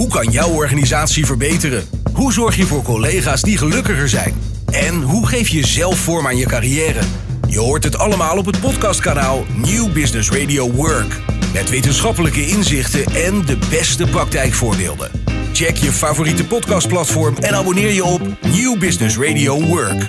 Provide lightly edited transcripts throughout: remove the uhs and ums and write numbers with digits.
Hoe kan jouw organisatie verbeteren? Hoe zorg je voor collega's die gelukkiger zijn? En hoe geef je zelf vorm aan je carrière? Je hoort het allemaal op het podcastkanaal New Business Radio Work. Met wetenschappelijke inzichten en de beste praktijkvoorbeelden. Check je favoriete podcastplatform en abonneer je op New Business Radio Work.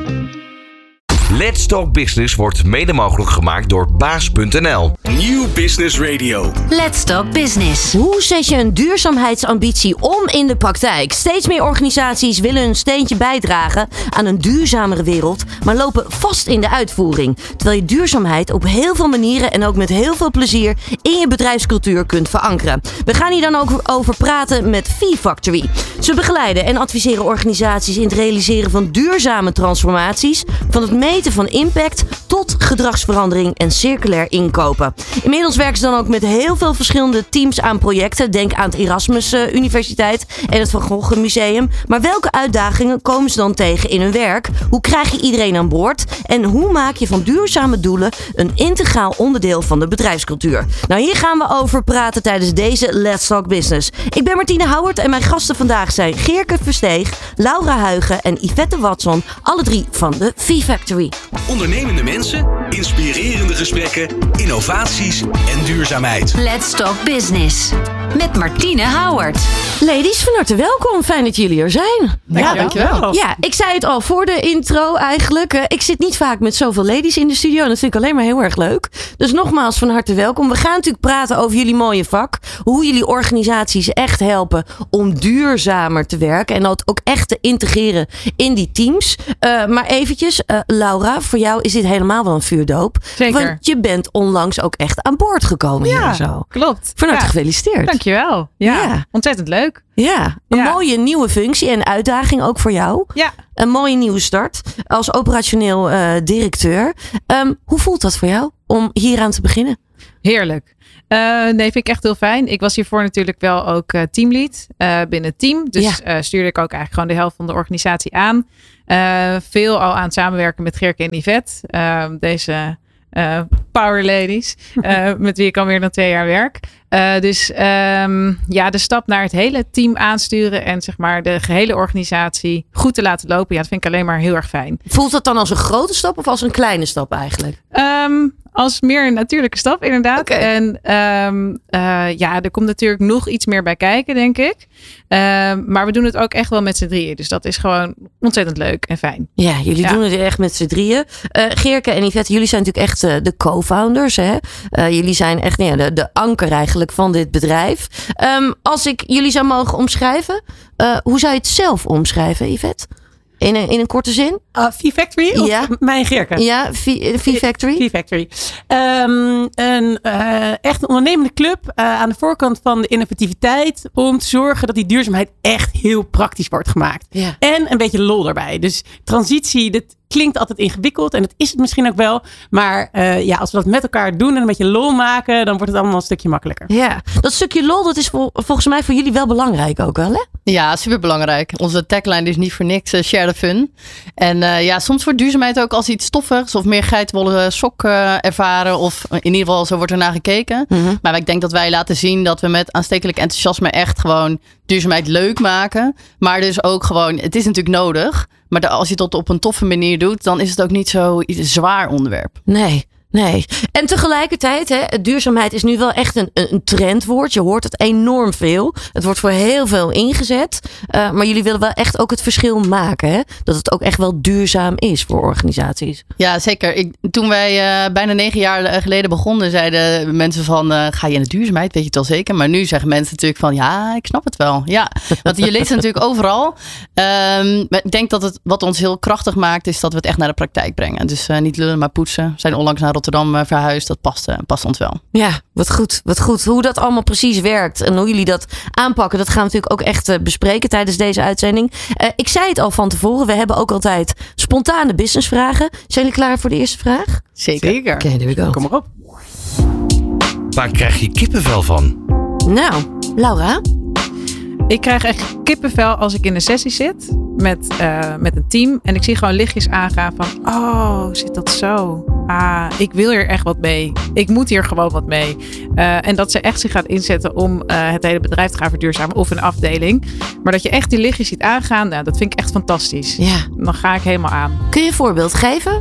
Let's Talk Business wordt mede mogelijk gemaakt door baas.nl. New Business Radio. Let's Talk Business. Hoe zet je een duurzaamheidsambitie om in de praktijk? Steeds meer organisaties willen een steentje bijdragen aan een duurzamere wereld, maar lopen vast in de uitvoering. Terwijl je duurzaamheid op heel veel manieren en ook met heel veel plezier in je bedrijfscultuur kunt verankeren. We gaan hier dan ook over praten met V-Factory. Ze begeleiden en adviseren organisaties in het realiseren van duurzame transformaties, van het meten van impact tot gedragsverandering en circulair inkopen. Inmiddels werken ze dan ook met heel veel verschillende teams aan projecten. Denk aan het Erasmus Universiteit en het Van Gogh Museum. Maar welke uitdagingen komen ze dan tegen in hun werk? Hoe krijg je iedereen aan boord? En hoe maak je van duurzame doelen een integraal onderdeel van de bedrijfscultuur? Nou, hier gaan we over praten tijdens deze Let's Talk Business. Ik ben Martine Houwert en mijn gasten vandaag zijn Geerke Versteeg, Laura Huigen en Yvette Watson. Alle drie van de V-Factory. Ondernemende mensen, inspirerende gesprekken, innovaties en duurzaamheid. Let's Talk Business. Met Martine Houwert. Ladies, van harte welkom. Fijn dat jullie er zijn. Dankjewel. Ja, ik zei het al voor de intro eigenlijk. Ik zit niet vaak met zoveel ladies in de studio. En dat vind ik alleen maar heel erg leuk. Dus nogmaals van harte welkom. We gaan natuurlijk praten over jullie mooie vak. Hoe jullie organisaties echt helpen om duurzamer te werken. En dat ook echt te integreren in die teams. Maar eventjes, Laura, voor jou is dit helemaal wel een vuurdoop. Zeker. Want je bent onlangs ook echt aan boord gekomen hier zo. Klopt. Van harte gefeliciteerd. Dankjewel. Ja, ontzettend leuk. Ja, een mooie nieuwe functie en uitdaging ook voor jou. Ja. Een mooie nieuwe start als operationeel directeur. Hoe voelt dat voor jou om hieraan te beginnen? Heerlijk. Nee, vind ik echt heel fijn. Ik was hiervoor natuurlijk wel ook teamlead binnen het team. Dus stuurde ik ook eigenlijk gewoon de helft van de organisatie aan. Veel al aan het samenwerken met Geerke en Yvette. Deze power ladies. Met wie ik al meer dan 2 jaar werk. Dus de stap naar het hele team aansturen en zeg maar de gehele organisatie goed te laten lopen. Ja, dat vind ik alleen maar heel erg fijn. Voelt dat dan als een grote stap of als een kleine stap eigenlijk? Als meer een natuurlijke stap, inderdaad. Okay. En er komt natuurlijk nog iets meer bij kijken, denk ik. Maar we doen het ook echt wel met z'n drieën. Dus dat is gewoon ontzettend leuk en fijn. Ja, jullie doen het echt met z'n drieën. Geerke en Yvette, jullie zijn natuurlijk echt de co-founders. Hè? Jullie zijn echt de anker eigenlijk van dit bedrijf. Als ik jullie zou mogen omschrijven, hoe zou je het zelf omschrijven, Yvette? In een korte zin? V-Factory of mijn Geerke? Ja, V-Factory. V-Factory. Een echt ondernemende club aan de voorkant van de innovativiteit. Om te zorgen dat die duurzaamheid echt heel praktisch wordt gemaakt. Ja. En een beetje lol erbij. Dus transitie, dat klinkt altijd ingewikkeld. En dat is het misschien ook wel. Maar als we dat met elkaar doen en een beetje lol maken, dan wordt het allemaal een stukje makkelijker. Ja, dat stukje lol, dat is volgens mij voor jullie wel belangrijk ook wel, hè? Ja, superbelangrijk. Onze tagline is niet voor niks share the fun. En soms wordt duurzaamheid ook als iets stoffigs of meer geitenwolle sok ervaren. Of in ieder geval zo wordt er naar gekeken. Mm-hmm. Maar ik denk dat wij laten zien dat we met aanstekelijk enthousiasme echt gewoon duurzaamheid leuk maken. Maar dus ook gewoon, het is natuurlijk nodig. Maar als je het op een toffe manier doet, dan is het ook niet zo zwaar onderwerp. Nee. En tegelijkertijd, duurzaamheid is nu wel echt een trendwoord. Je hoort het enorm veel. Het wordt voor heel veel ingezet. Maar jullie willen wel echt ook het verschil maken. Hè? Dat het ook echt wel duurzaam is voor organisaties. Ja, zeker. Toen wij bijna 9 jaar geleden begonnen, zeiden mensen van, ga je in de duurzaamheid? Weet je het wel zeker? Maar nu zeggen mensen natuurlijk van, ja, ik snap het wel. Ja, want je leest het natuurlijk overal. Maar ik denk dat wat ons heel krachtig maakt, is dat we het echt naar de praktijk brengen. Dus niet lullen, maar poetsen. We zijn onlangs naar Rotterdam verhuisd. Dat past ons wel. Ja, wat goed. Hoe dat allemaal precies werkt en hoe jullie dat aanpakken, dat gaan we natuurlijk ook echt bespreken tijdens deze uitzending. Ik zei het al van tevoren, we hebben ook altijd spontane businessvragen. Zijn jullie klaar voor de eerste vraag? Zeker. Oké, there we go. Kom maar op. Waar krijg je kippenvel van? Nou, Laura? Ik krijg echt kippenvel als ik in een sessie zit met een team. En ik zie gewoon lichtjes aangaan van, oh, zit dat zo? ik wil hier echt wat mee. Ik moet hier gewoon wat mee. En dat ze echt zich gaat inzetten om het hele bedrijf te gaan verduurzamen of een afdeling. Maar dat je echt die lichtjes ziet aangaan, nou, dat vind ik echt fantastisch. Ja. Dan ga ik helemaal aan. Kun je een voorbeeld geven?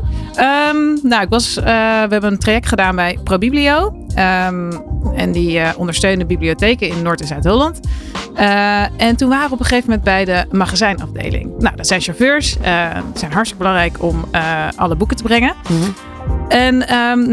We hebben een traject gedaan bij ProBiblio. En die ondersteunen bibliotheken in Noord- en Zuid-Holland. En toen waren we op een gegeven moment bij de magazijnafdeling. Nou, dat zijn chauffeurs. Die zijn hartstikke belangrijk om alle boeken te brengen. Mm-hmm. En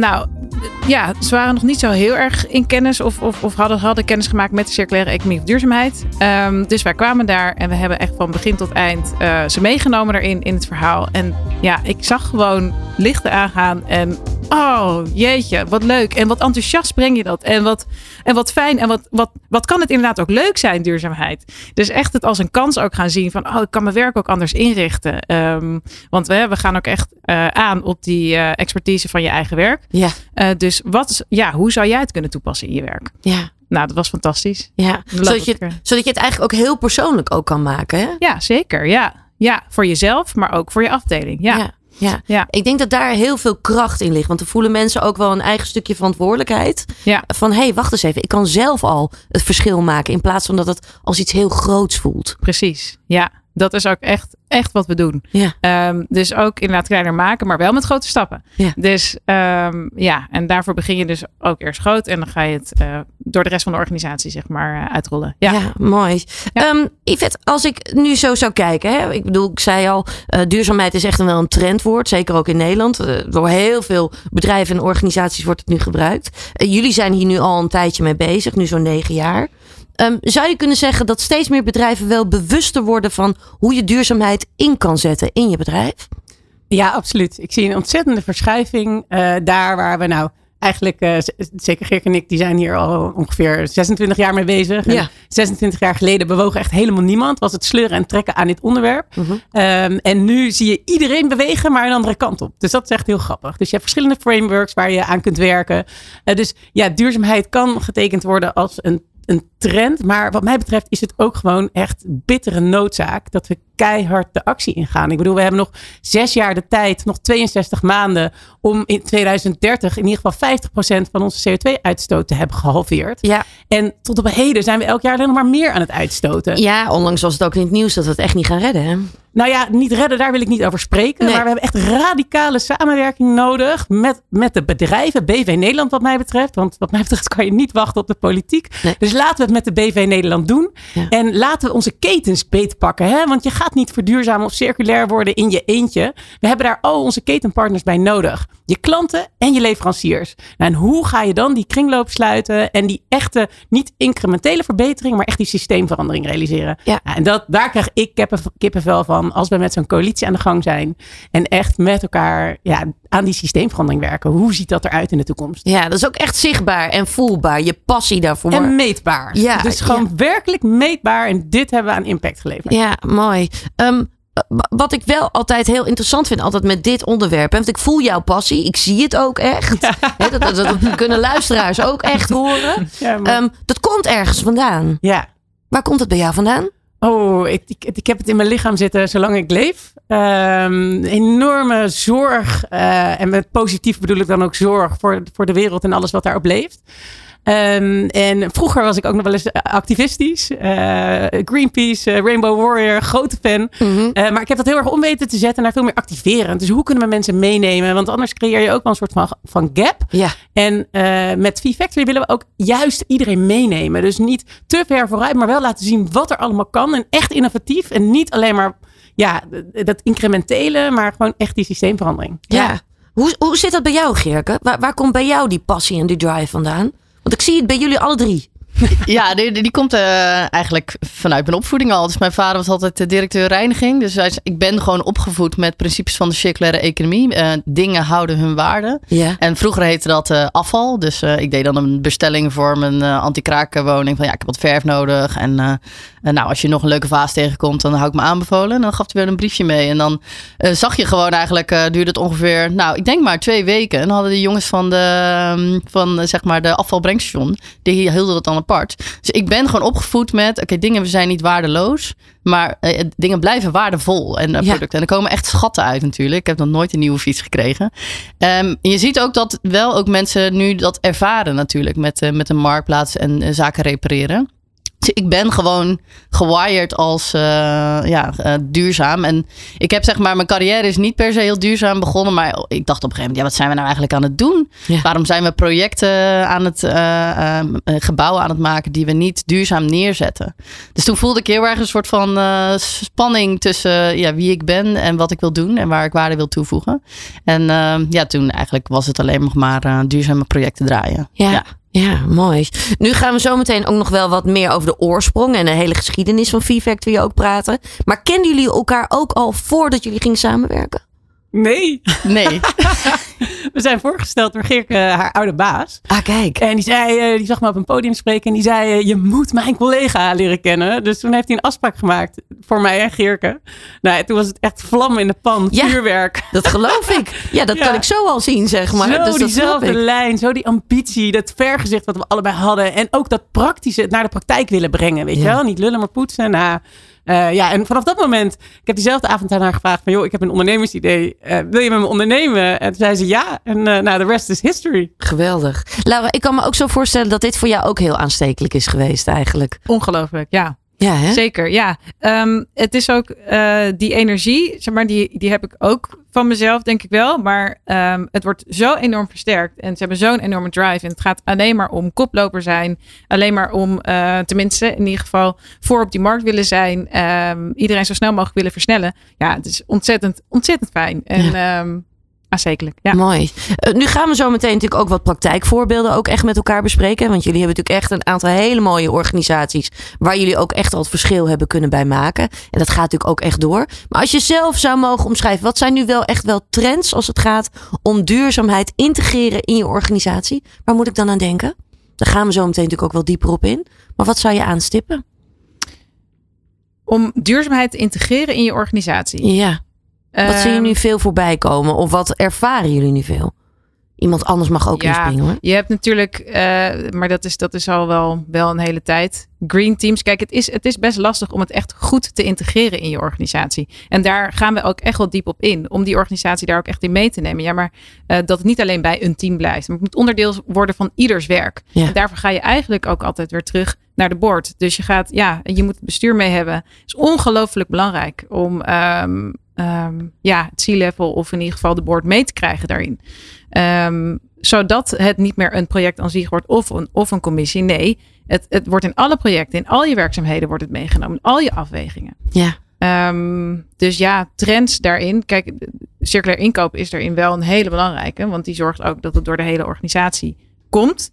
ze waren nog niet zo heel erg in kennis of hadden kennis gemaakt met de circulaire economie of duurzaamheid. Dus wij kwamen daar en we hebben echt van begin tot eind ze meegenomen daarin in het verhaal. En ja, ik zag gewoon lichten aangaan en oh jeetje, wat leuk. En wat enthousiast breng je dat. En wat fijn. En wat kan het inderdaad ook leuk zijn, duurzaamheid. Dus echt het als een kans ook gaan zien van ik kan mijn werk ook anders inrichten. Want we gaan ook echt aan op die expertise van je eigen werk. Ja. Dus hoe zou jij het kunnen toepassen in je werk? Ja. Nou, dat was fantastisch. Ja. Zodat je het eigenlijk ook heel persoonlijk ook kan maken. Hè? Ja, zeker. Ja, voor jezelf, maar ook voor je afdeling. Ja. Ik denk dat daar heel veel kracht in ligt. Want er voelen mensen ook wel een eigen stukje verantwoordelijkheid. Ja. Van, wacht eens even. Ik kan zelf al het verschil maken. In plaats van dat het als iets heel groots voelt. Precies, ja. Dat is ook echt wat we doen. Ja. Dus ook inderdaad kleiner maken, maar wel met grote stappen. Ja. Dus en daarvoor begin je dus ook eerst groot. En dan ga je het door de rest van de organisatie zeg maar uitrollen. Ja, mooi. Ja. Yvette, als ik nu zo zou kijken. Hè, ik bedoel, ik zei al, duurzaamheid is echt wel een trendwoord. Zeker ook in Nederland. Door heel veel bedrijven en organisaties wordt het nu gebruikt. Jullie zijn hier nu al een tijdje mee bezig. Nu zo'n 9 jaar. Zou je kunnen zeggen dat steeds meer bedrijven wel bewuster worden van hoe je duurzaamheid in kan zetten in je bedrijf? Ja, absoluut. Ik zie een ontzettende verschuiving daar waar we nou eigenlijk, zeker Geert en ik, die zijn hier al ongeveer 26 jaar mee bezig. Ja. En 26 jaar geleden bewogen echt helemaal niemand. Was het sleuren en trekken aan dit onderwerp. Uh-huh. En nu zie je iedereen bewegen, maar een andere kant op. Dus dat is echt heel grappig. Dus je hebt verschillende frameworks waar je aan kunt werken. Dus duurzaamheid kan getekend worden als een trend. Maar wat mij betreft is het ook gewoon echt bittere noodzaak dat we keihard de actie ingaan. Ik bedoel, we hebben nog 6 jaar de tijd, nog 62 maanden om in 2030 in ieder geval 50% van onze CO2-uitstoot te hebben gehalveerd. Ja. En tot op heden zijn we elk jaar alleen nog maar meer aan het uitstoten. Ja, onlangs was het ook in het nieuws dat we het echt niet gaan redden. Hè? Nou ja, niet redden, daar wil ik niet over spreken. Nee. Maar we hebben echt radicale samenwerking nodig met de bedrijven. BV Nederland wat mij betreft. Want wat mij betreft kan je niet wachten op de politiek. Nee. Dus laten we het met de BV Nederland doen. Ja. En laten we onze ketens beetpakken. Hè? Want je gaat niet verduurzamen of circulair worden in je eentje. We hebben daar al onze ketenpartners bij nodig. Je klanten en je leveranciers. Nou, en hoe ga je dan die kringloop sluiten en die echte, niet incrementele verbetering, maar echt die systeemverandering realiseren? Ja. Nou, en daar krijg ik kippenvel van als we met zo'n coalitie aan de gang zijn en echt met elkaar aan die systeemverandering werken. Hoe ziet dat eruit in de toekomst? Ja, dat is ook echt zichtbaar en voelbaar. Je passie daarvoor. En meetbaar. Ja, dus gewoon werkelijk meetbaar. En dit hebben we aan impact geleverd. Ja, mooi. Wat ik wel altijd heel interessant vind, altijd met dit onderwerp. Want ik voel jouw passie. Ik zie het ook echt. Ja. Dat kunnen luisteraars ook echt horen. Ja, dat komt ergens vandaan. Ja. Waar komt het bij jou vandaan? Oh, ik heb het in mijn lichaam zitten zolang ik leef. Enorme zorg. En met positief bedoel ik dan ook zorg voor de wereld en alles wat daarop leeft. En vroeger was ik ook nog wel eens activistisch. Greenpeace, Rainbow Warrior, grote fan. Mm-hmm. Maar ik heb dat heel erg om weten te zetten naar veel meer activerend. Dus hoe kunnen we mensen meenemen? Want anders creëer je ook wel een soort van gap. Ja. En met V-Factory willen we ook juist iedereen meenemen. Dus niet te ver vooruit, maar wel laten zien wat er allemaal kan. En echt innovatief. En niet alleen maar dat incrementele, maar gewoon echt die systeemverandering. Ja. Hoe zit dat bij jou, Geerke? Waar komt bij jou die passie en die drive vandaan? Want ik zie het bij jullie alle 3. Ja, die komt eigenlijk vanuit mijn opvoeding al. Dus mijn vader was altijd de directeur reiniging. Dus ik ben gewoon opgevoed met principes van de circulaire economie. Dingen houden hun waarde. Ja. En vroeger heette dat afval. Dus ik deed dan een bestelling voor mijn anti-kraakwoning. Van ik heb wat verf nodig. En als je nog een leuke vaas tegenkomt, dan hou ik me aanbevolen. En dan gaf hij weer een briefje mee. En dan zag je gewoon eigenlijk, duurde het ongeveer, ik denk maar 2 weken. En dan hadden de jongens van de afvalbrengstation, die hielden dat dan een apart. Dus ik ben gewoon opgevoed met, dingen zijn niet waardeloos, maar dingen blijven waardevol en producten. En er komen echt schatten uit natuurlijk. Ik heb nog nooit een nieuwe fiets gekregen. Je ziet ook dat wel ook mensen nu dat ervaren natuurlijk met een marktplaats en zaken repareren. Dus ik ben gewoon gewired als duurzaam. En ik heb mijn carrière is niet per se heel duurzaam begonnen. Maar ik dacht op een gegeven moment, wat zijn we nou eigenlijk aan het doen? Ja. Waarom zijn we projecten aan het gebouwen aan het maken die we niet duurzaam neerzetten? Dus toen voelde ik heel erg een soort van spanning tussen wie ik ben en wat ik wil doen. En waar ik waarde wil toevoegen. En toen eigenlijk was het alleen nog maar duurzame projecten draaien. Ja, mooi. Nu gaan we zo meteen ook nog wel wat meer over de oorsprong en de hele geschiedenis van V-Factory ook praten. Maar kenden jullie elkaar ook al voordat jullie gingen samenwerken? Nee. We zijn voorgesteld door Geerke, haar oude baas. Ah, kijk. En die zag me op een podium spreken en die zei, je moet mijn collega leren kennen. Dus toen heeft hij een afspraak gemaakt voor mij en Geerke. Nou, toen was het echt vlam in de pan, vuurwerk. Dat geloof ik. Ja, dat kan ik zo al zien, zeg maar. Zo dus diezelfde lijn, zo die ambitie, dat vergezicht wat we allebei hadden. En ook dat praktische, het naar de praktijk willen brengen, weet je wel? Niet lullen, maar poetsen. En vanaf dat moment, ik heb diezelfde avond aan haar gevraagd van, ik heb een ondernemersidee. Wil je met me ondernemen? En toen zei ze ja. En the rest is history. Geweldig. Laura, ik kan me ook zo voorstellen dat dit voor jou ook heel aanstekelijk is geweest eigenlijk. Ongelooflijk, ja. Ja, hè? Zeker, ja. Het is ook die energie, zeg maar, die heb ik ook van mezelf, denk ik wel. Maar het wordt zo enorm versterkt. En ze hebben zo'n enorme drive. En het gaat alleen maar om koploper zijn. Alleen maar om, tenminste, in ieder geval voor op die markt willen zijn. Iedereen zo snel mogelijk willen versnellen. Ja, het is ontzettend, ontzettend fijn. En aanstekelijk. Ja. Mooi. Nu gaan we zo meteen natuurlijk ook wat praktijkvoorbeelden ook echt met elkaar bespreken. Want jullie hebben natuurlijk echt een aantal hele mooie organisaties waar jullie ook echt al het verschil hebben kunnen bij maken. En dat gaat natuurlijk ook echt door. Maar als je zelf zou mogen omschrijven, wat zijn nu wel echt wel trends als het gaat om duurzaamheid integreren in je organisatie? Waar moet ik dan aan denken? Daar gaan we zo meteen natuurlijk ook wel dieper op in. Maar wat zou je aanstippen? Om duurzaamheid te integreren in je organisatie? Ja. Wat zie je nu veel voorbij komen? Of wat ervaren jullie nu veel? Iemand anders mag ook inspringen, hoor. Je hebt natuurlijk, maar dat is al wel een hele tijd. Green teams. Kijk, het is best lastig om het echt goed te integreren in je organisatie. En daar gaan we ook echt wel diep op in. Om die organisatie daar ook echt in mee te nemen. Ja, maar dat het niet alleen bij een team blijft. Maar het moet onderdeel worden van ieders werk. Ja. En daarvoor ga je eigenlijk ook altijd weer terug naar de board. Dus je gaat, je moet het bestuur mee hebben. Het is ongelooflijk belangrijk om het C-level of in ieder geval de board mee te krijgen daarin. Zodat het niet meer een project aan zich wordt of een commissie. Nee, het wordt in alle projecten, in al je werkzaamheden wordt het meegenomen. In al je afwegingen. Ja. Dus trends daarin. Kijk, circulair inkoop is daarin wel een hele belangrijke. Want die zorgt ook dat het door de hele organisatie komt.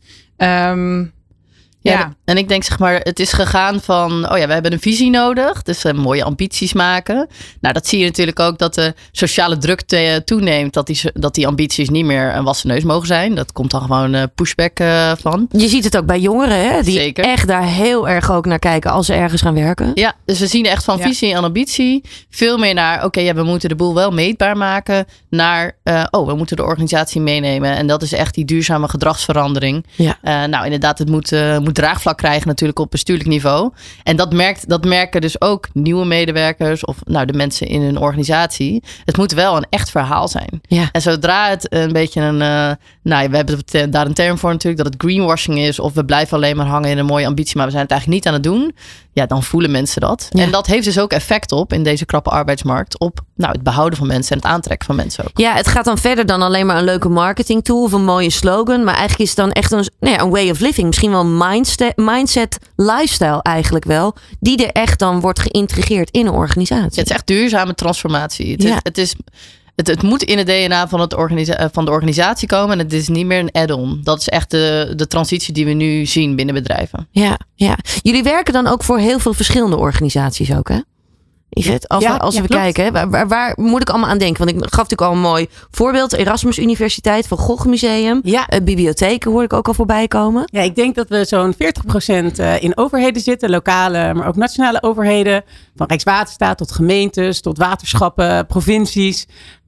Ja, en ik denk het is gegaan van, we hebben een visie nodig. Dus mooie ambities maken. Nou, dat zie je natuurlijk ook dat de sociale druk toeneemt. Dat die ambities niet meer een wassen neus mogen zijn. Dat komt dan gewoon pushback van. Je ziet het ook bij jongeren, hè? Die Zeker. Echt daar heel erg ook naar kijken als ze ergens gaan werken. Ja, dus we zien echt van visie en ambitie veel meer naar, we moeten de boel wel meetbaar maken. Naar, we moeten de organisatie meenemen. En dat is echt die duurzame gedragsverandering. Ja. Inderdaad, het moet draagvlak krijgen natuurlijk op bestuurlijk niveau. En dat merken dus ook nieuwe medewerkers of de mensen in hun organisatie. Het moet wel een echt verhaal zijn. Ja. En zodra het een beetje we hebben daar een term voor natuurlijk, dat het greenwashing is of we blijven alleen maar hangen in een mooie ambitie, maar we zijn het eigenlijk niet aan het doen. Ja, dan voelen mensen dat. Ja. En dat heeft dus ook effect op in deze krappe arbeidsmarkt op het behouden van mensen en het aantrekken van mensen ook. Ja, het gaat dan verder dan alleen maar een leuke marketing tool of een mooie slogan. Maar eigenlijk is het dan echt een way of living. Misschien wel een mindset, lifestyle eigenlijk wel. Die er echt dan wordt geïntegreerd in een organisatie. Ja, het is echt duurzame transformatie. Het moet in het DNA van de organisatie komen. En het is niet meer een add-on. Dat is echt de transitie die we nu zien binnen bedrijven. Ja. Jullie werken dan ook voor heel veel verschillende organisaties ook, hè? Yvette, als we kijken, hè, waar moet ik allemaal aan denken? Want ik gaf natuurlijk al een mooi voorbeeld. Erasmus Universiteit, Van Gogh Museum. Bibliotheken hoor ik ook al voorbij komen. Ja, ik denk dat we zo'n 40% in overheden zitten. Lokale, maar ook nationale overheden. Van Rijkswaterstaat tot gemeentes, tot waterschappen, provincies.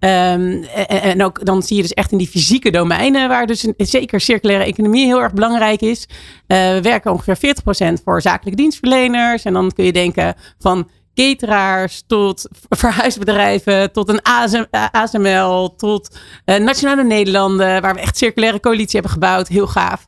En ook dan zie je dus echt in die fysieke domeinen, waar dus zeker circulaire economie heel erg belangrijk is. We werken ongeveer 40% voor zakelijke dienstverleners. En dan kun je denken van cateraars tot verhuisbedrijven, tot een ASML, tot Nationale Nederlanden, waar we echt circulaire coalitie hebben gebouwd. Heel gaaf.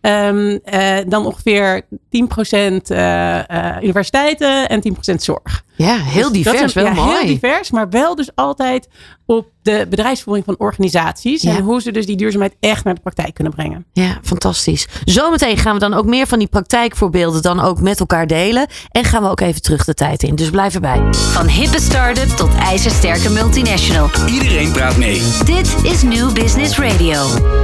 Dan ongeveer 10% universiteiten en 10% zorg. Ja, heel dus divers, wel mooi. Heel divers, maar wel dus altijd op de bedrijfsvoering van organisaties. En hoe ze dus die duurzaamheid echt naar de praktijk kunnen brengen. Ja, fantastisch. Zometeen gaan we dan ook meer van die praktijkvoorbeelden dan ook met elkaar delen. En gaan we ook even terug de tijd in. Dus blijf erbij. Van hippe start-up tot ijzersterke multinational. Iedereen praat mee. Dit is New Business Radio.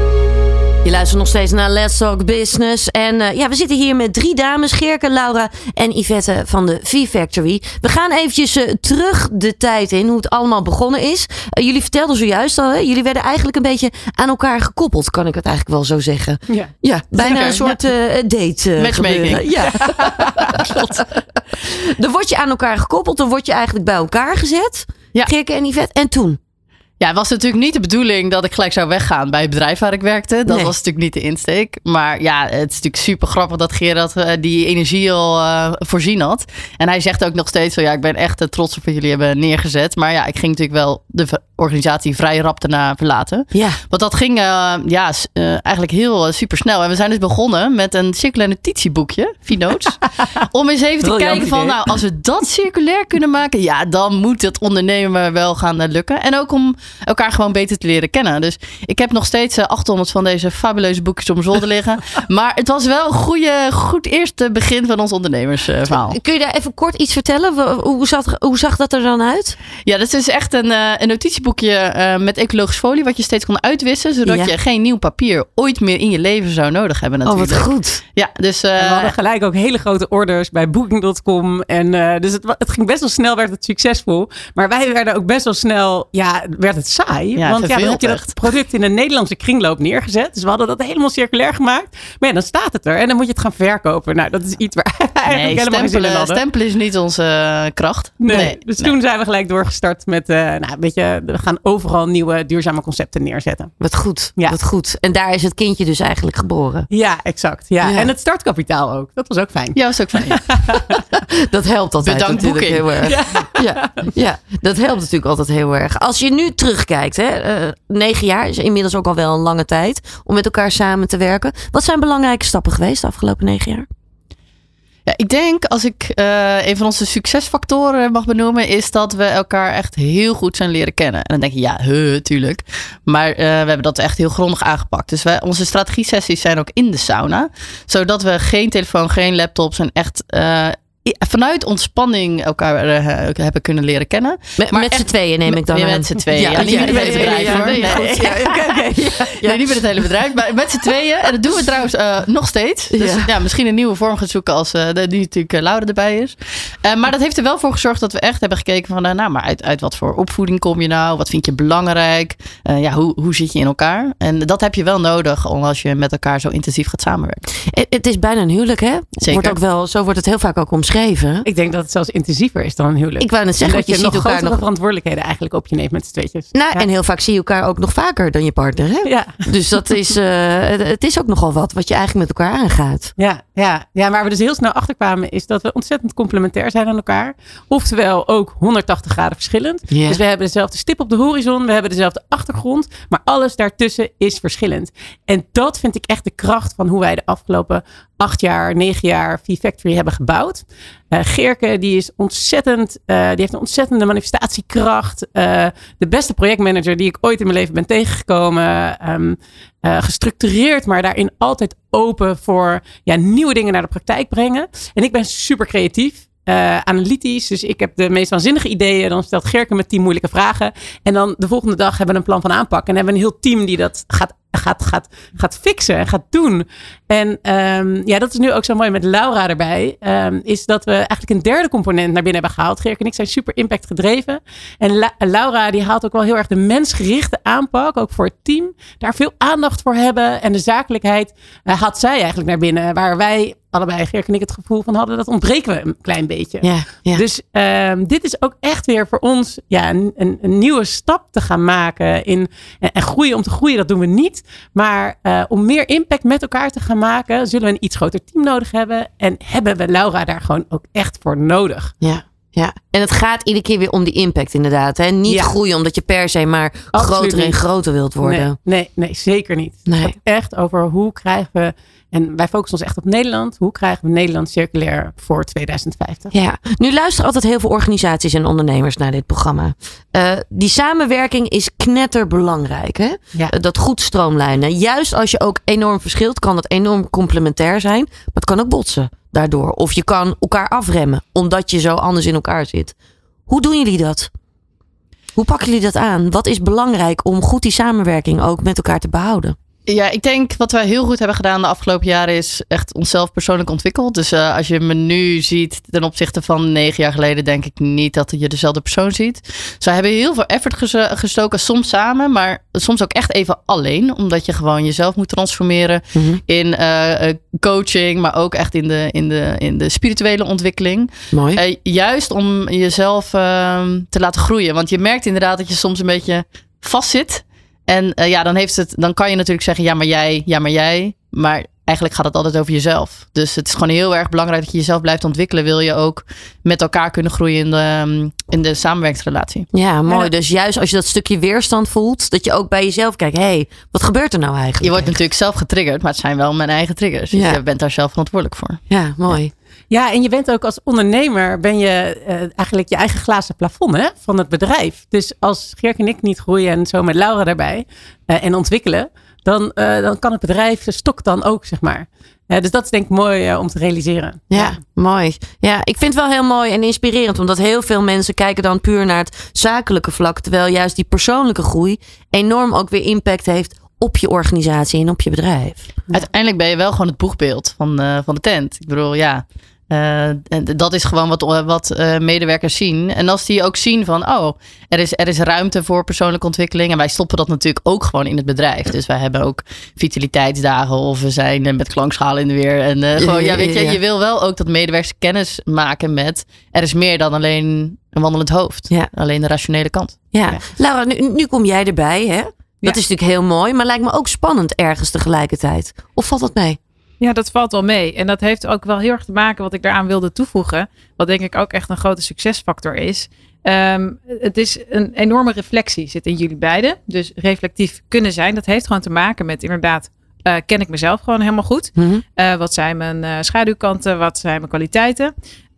Je luistert nog steeds naar Let's Talk Business. En we zitten hier met 3 dames. Geerke, Laura en Yvette van de V-Factory. We gaan eventjes terug de tijd in. Hoe het allemaal begonnen is. Jullie vertelden zojuist al. Hè? Jullie werden eigenlijk een beetje aan elkaar gekoppeld. Kan ik het eigenlijk wel zo zeggen. Ja, bijna een soort date. Matchmaking. Ja. Klopt. Dan word je aan elkaar gekoppeld. Dan word je eigenlijk bij elkaar gezet. Ja. Geerke en Yvette. En toen? Ja, het was natuurlijk niet de bedoeling dat ik gelijk zou weggaan bij het bedrijf waar ik werkte. Dat was natuurlijk niet de insteek. Maar ja, het is natuurlijk super grappig dat Gerard die energie al voorzien had. En hij zegt ook nog steeds van ik ben echt trots op wat jullie hebben neergezet. Maar ja, ik ging natuurlijk wel de organisatie vrij rap daarna verlaten. Ja. Want dat ging eigenlijk heel super snel. En we zijn dus begonnen met een circulair notitieboekje, V-Notes. Om eens even te kijken van als we dat circulair kunnen maken, dan moet het ondernemen wel gaan lukken. En ook om elkaar gewoon beter te leren kennen. Dus ik heb nog steeds 800 van deze fabuleuze boekjes op mijn zolder liggen. Maar het was wel een goed eerste begin van ons ondernemersverhaal. Kun je daar even kort iets vertellen? Hoe zag dat er dan uit? Ja, dat is dus echt een notitieboekje met ecologisch folie, wat je steeds kon uitwissen, zodat je geen nieuw papier ooit meer in je leven zou nodig hebben natuurlijk. Oh, wat goed. Ja, dus we hadden gelijk ook hele grote orders bij Booking.com. En dus het ging best wel snel, werd het succesvol. Maar wij werden ook best wel snel, werd het saai. Want dan heb je dat product in een Nederlandse kringloop neergezet. Dus we hadden dat helemaal circulair gemaakt. Maar dan staat het er. En dan moet je het gaan verkopen. Nou, dat is iets waar eigenlijk helemaal geen zin in hadden. Stempelen is niet onze kracht. Nee. Dus toen zijn we gelijk doorgestart met, we gaan overal nieuwe duurzame concepten neerzetten. Wat goed. Wat goed. En daar is het kindje dus eigenlijk geboren. Ja, exact. Ja. En het startkapitaal ook. Dat was ook fijn. Ja, was ook fijn. Ja. Dat helpt altijd. Bedankt natuurlijk heel erg. Ja, dat helpt natuurlijk altijd heel erg. Als je nu terugkijkt, 9 jaar is inmiddels ook al wel een lange tijd om met elkaar samen te werken. Wat zijn belangrijke stappen geweest de afgelopen 9 jaar? Ja, ik denk als ik een van onze succesfactoren mag benoemen, is dat we elkaar echt heel goed zijn leren kennen. En dan denk je, tuurlijk. Maar we hebben dat echt heel grondig aangepakt. Dus onze strategie-sessies zijn ook in de sauna. Zodat we geen telefoon, geen laptops en echt vanuit ontspanning elkaar hebben kunnen leren kennen. Met z'n tweeën neem ik dan aan. Met z'n tweeën. Ja, niet met het hele bedrijf hoor. Nee, niet met het hele bedrijf. Maar met z'n tweeën. En dat doen we trouwens nog steeds. Dus misschien een nieuwe vorm gaan zoeken als die natuurlijk Laura erbij is. Maar dat heeft er wel voor gezorgd dat we echt hebben gekeken van maar uit wat voor opvoeding kom je nou? Wat vind je belangrijk? Hoe zit je in elkaar? En dat heb je wel nodig als je met elkaar zo intensief gaat samenwerken. Het is bijna een huwelijk, hè? Zeker. Zo wordt het heel vaak ook omschreven. Ik denk dat het zelfs intensiever is dan een huwelijk. Ik wou net zeggen, dat je nog grotere verantwoordelijkheden eigenlijk op je neemt met z'n tweetjes. En heel vaak zie je elkaar ook nog vaker dan je partner. Hè? Ja. Dus dat is, het is ook nogal wat je eigenlijk met elkaar aangaat. Ja, waar we dus heel snel achter kwamen is dat we ontzettend complementair zijn aan elkaar. Oftewel ook 180 graden verschillend. Yeah. Dus we hebben dezelfde stip op de horizon. We hebben dezelfde achtergrond. Maar alles daartussen is verschillend. En dat vind ik echt de kracht van hoe wij de afgelopen 8 jaar, 9 jaar V-Factory hebben gebouwd. Geerke, die heeft een ontzettende manifestatiekracht. De beste projectmanager die ik ooit in mijn leven ben tegengekomen. Gestructureerd, maar daarin altijd open voor nieuwe dingen naar de praktijk brengen. En ik ben super creatief. Analytisch, dus ik heb de meest waanzinnige ideeën. Dan stelt Geerke met 10 moeilijke vragen. En dan de volgende dag hebben we een plan van aanpak. En hebben we een heel team die dat gaat gaat fixen en gaat doen. En dat is nu ook zo mooi met Laura erbij. Is dat we eigenlijk een derde component naar binnen hebben gehaald. Geert en ik zijn super impact gedreven. En Laura die haalt ook wel heel erg de mensgerichte aanpak. Ook voor het team. Daar veel aandacht voor hebben. En de zakelijkheid had zij eigenlijk naar binnen. Waar wij allebei, Geert en ik, het gevoel van hadden. Dat ontbreken we een klein beetje. Ja. Dus dit is ook echt weer voor ons een nieuwe stap te gaan maken. En groeien om te groeien, dat doen we niet. Maar om meer impact met elkaar te gaan maken, zullen we een iets groter team nodig hebben. En hebben we Laura daar gewoon ook echt voor nodig. Ja, en het gaat iedere keer weer om die impact inderdaad. Hè? Niet groeien omdat je per se maar groter en groter wilt worden. Nee, zeker niet. Het gaat echt over hoe krijgen we... En wij focussen ons echt op Nederland. Hoe krijgen we Nederland circulair voor 2050? Ja, nu luisteren altijd heel veel organisaties en ondernemers naar dit programma. Die samenwerking is knetterbelangrijk. Hè? Ja. Dat goed stroomlijnen. Juist als je ook enorm verschilt, kan dat enorm complementair zijn. Maar het kan ook botsen daardoor. Of je kan elkaar afremmen, omdat je zo anders in elkaar zit. Hoe doen jullie dat? Hoe pakken jullie dat aan? Wat is belangrijk om goed die samenwerking ook met elkaar te behouden? Ja, ik denk wat wij heel goed hebben gedaan de afgelopen jaren is echt onszelf persoonlijk ontwikkeld. Dus als je me nu ziet ten opzichte van 9 jaar geleden, denk ik niet dat je dezelfde persoon ziet. Zij hebben heel veel effort gestoken, soms samen, maar soms ook echt even alleen. Omdat je gewoon jezelf moet transformeren in coaching, maar ook echt in de spirituele ontwikkeling. Mooi. Juist om jezelf te laten groeien. Want je merkt inderdaad dat je soms een beetje vastzit. En dan kan je natuurlijk zeggen, ja maar jij. Maar eigenlijk gaat het altijd over jezelf. Dus het is gewoon heel erg belangrijk dat je jezelf blijft ontwikkelen. Wil je ook met elkaar kunnen groeien in de samenwerkingsrelatie. Ja, mooi. Ja. Dus juist als je dat stukje weerstand voelt, dat je ook bij jezelf kijkt, hey, wat gebeurt er nou eigenlijk? Je wordt natuurlijk zelf getriggerd, maar het zijn wel mijn eigen triggers. Dus je bent daar zelf verantwoordelijk voor. Ja, mooi. Ja, en je bent ook als ondernemer, ben je eigenlijk je eigen glazen plafond van het bedrijf. Dus als Geert en ik niet groeien en zo met Laura daarbij en ontwikkelen, dan kan het bedrijf, de stok dan ook, zeg maar. Dus dat is denk ik mooi om te realiseren. Ja, mooi. Ja, ik vind het wel heel mooi en inspirerend, omdat heel veel mensen kijken dan puur naar het zakelijke vlak, terwijl juist die persoonlijke groei enorm ook weer impact heeft op je organisatie en op je bedrijf. Uiteindelijk ben je wel gewoon het boegbeeld van de tent. Ik bedoel, en dat is gewoon wat medewerkers zien. En als die ook zien van, er is ruimte voor persoonlijke ontwikkeling. En wij stoppen dat natuurlijk ook gewoon in het bedrijf. Dus wij hebben ook vitaliteitsdagen of we zijn met klankschalen in de weer. En je wil wel ook dat medewerkers kennis maken met, er is meer dan alleen een wandelend hoofd. Ja. Alleen de rationele kant. Ja. Laura, nu kom jij erbij, hè? Dat is natuurlijk heel mooi, maar lijkt me ook spannend ergens tegelijkertijd. Of valt dat mee? Ja, dat valt wel mee. En dat heeft ook wel heel erg te maken wat ik daaraan wilde toevoegen. Wat denk ik ook echt een grote succesfactor is. Het is een enorme reflectie zit in jullie beiden. Dus reflectief kunnen zijn. Dat heeft gewoon te maken met inderdaad, ken ik mezelf gewoon helemaal goed. Mm-hmm. Wat zijn mijn schaduwkanten? Wat zijn mijn kwaliteiten?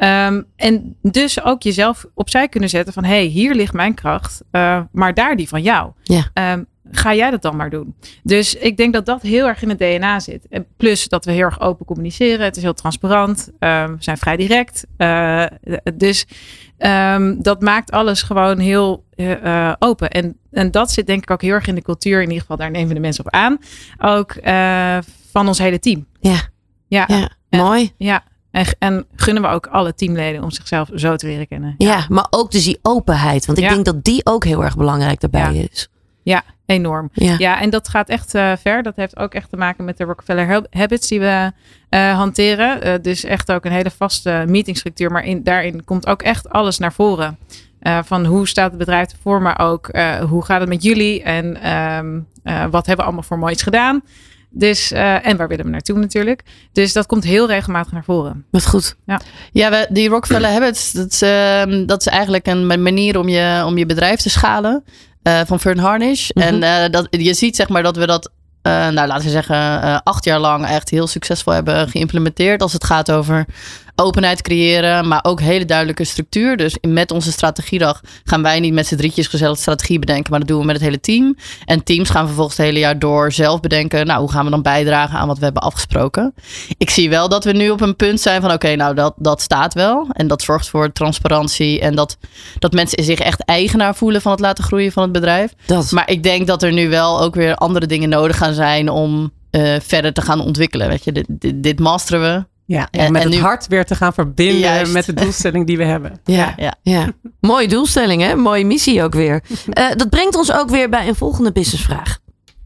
En dus ook jezelf opzij kunnen zetten van, hey, hier ligt mijn kracht. Maar daar die van jou. Ja. Ga jij dat dan maar doen? Dus ik denk dat dat heel erg in het DNA zit. En plus dat we heel erg open communiceren. Het is heel transparant. We zijn vrij direct. Dus dat maakt alles gewoon heel open. En dat zit denk ik ook heel erg in de cultuur. In ieder geval, daar nemen we de mensen op aan. Ook van ons hele team. Ja. Mooi. Ja. En gunnen we ook alle teamleden om zichzelf zo te leren kennen. Ja, maar ook dus die openheid. Want ik denk dat die ook heel erg belangrijk daarbij is. Ja, enorm. Ja, en dat gaat echt ver. Dat heeft ook echt te maken met de Rockefeller Habits die we hanteren. Dus echt ook een hele vaste meetingstructuur. Maar daarin komt ook echt alles naar voren. Van hoe staat het bedrijf ervoor, maar ook hoe gaat het met jullie? En wat hebben we allemaal voor moois gedaan? Dus, en waar willen we naartoe natuurlijk. Dus dat komt heel regelmatig naar voren. Wat goed. Ja, die Rockefeller Habits, dat is eigenlijk een manier om je bedrijf te schalen. Van Fern Harnish. Mm-hmm. En je ziet zeg maar dat we dat, laten we zeggen, 8 jaar lang echt heel succesvol hebben geïmplementeerd. Als het gaat over openheid creëren, maar ook hele duidelijke structuur. Dus met onze strategiedag gaan wij niet met z'n drietjes gezellig strategie bedenken, maar dat doen we met het hele team. En teams gaan vervolgens het hele jaar door zelf bedenken, nou, hoe gaan we dan bijdragen aan wat we hebben afgesproken. Ik zie wel dat we nu op een punt zijn van oké, nou dat staat wel. En dat zorgt voor transparantie en dat mensen zich echt eigenaar voelen van het laten groeien van het bedrijf. Maar ik denk dat er nu wel ook weer andere dingen nodig gaan zijn om verder te gaan ontwikkelen. Weet je, dit masteren we. Ja, en met het nu hart weer te gaan verbinden juist met de doelstelling die we hebben. Ja. Mooie doelstelling, hè? Mooie missie ook weer. Dat brengt ons ook weer bij een volgende businessvraag.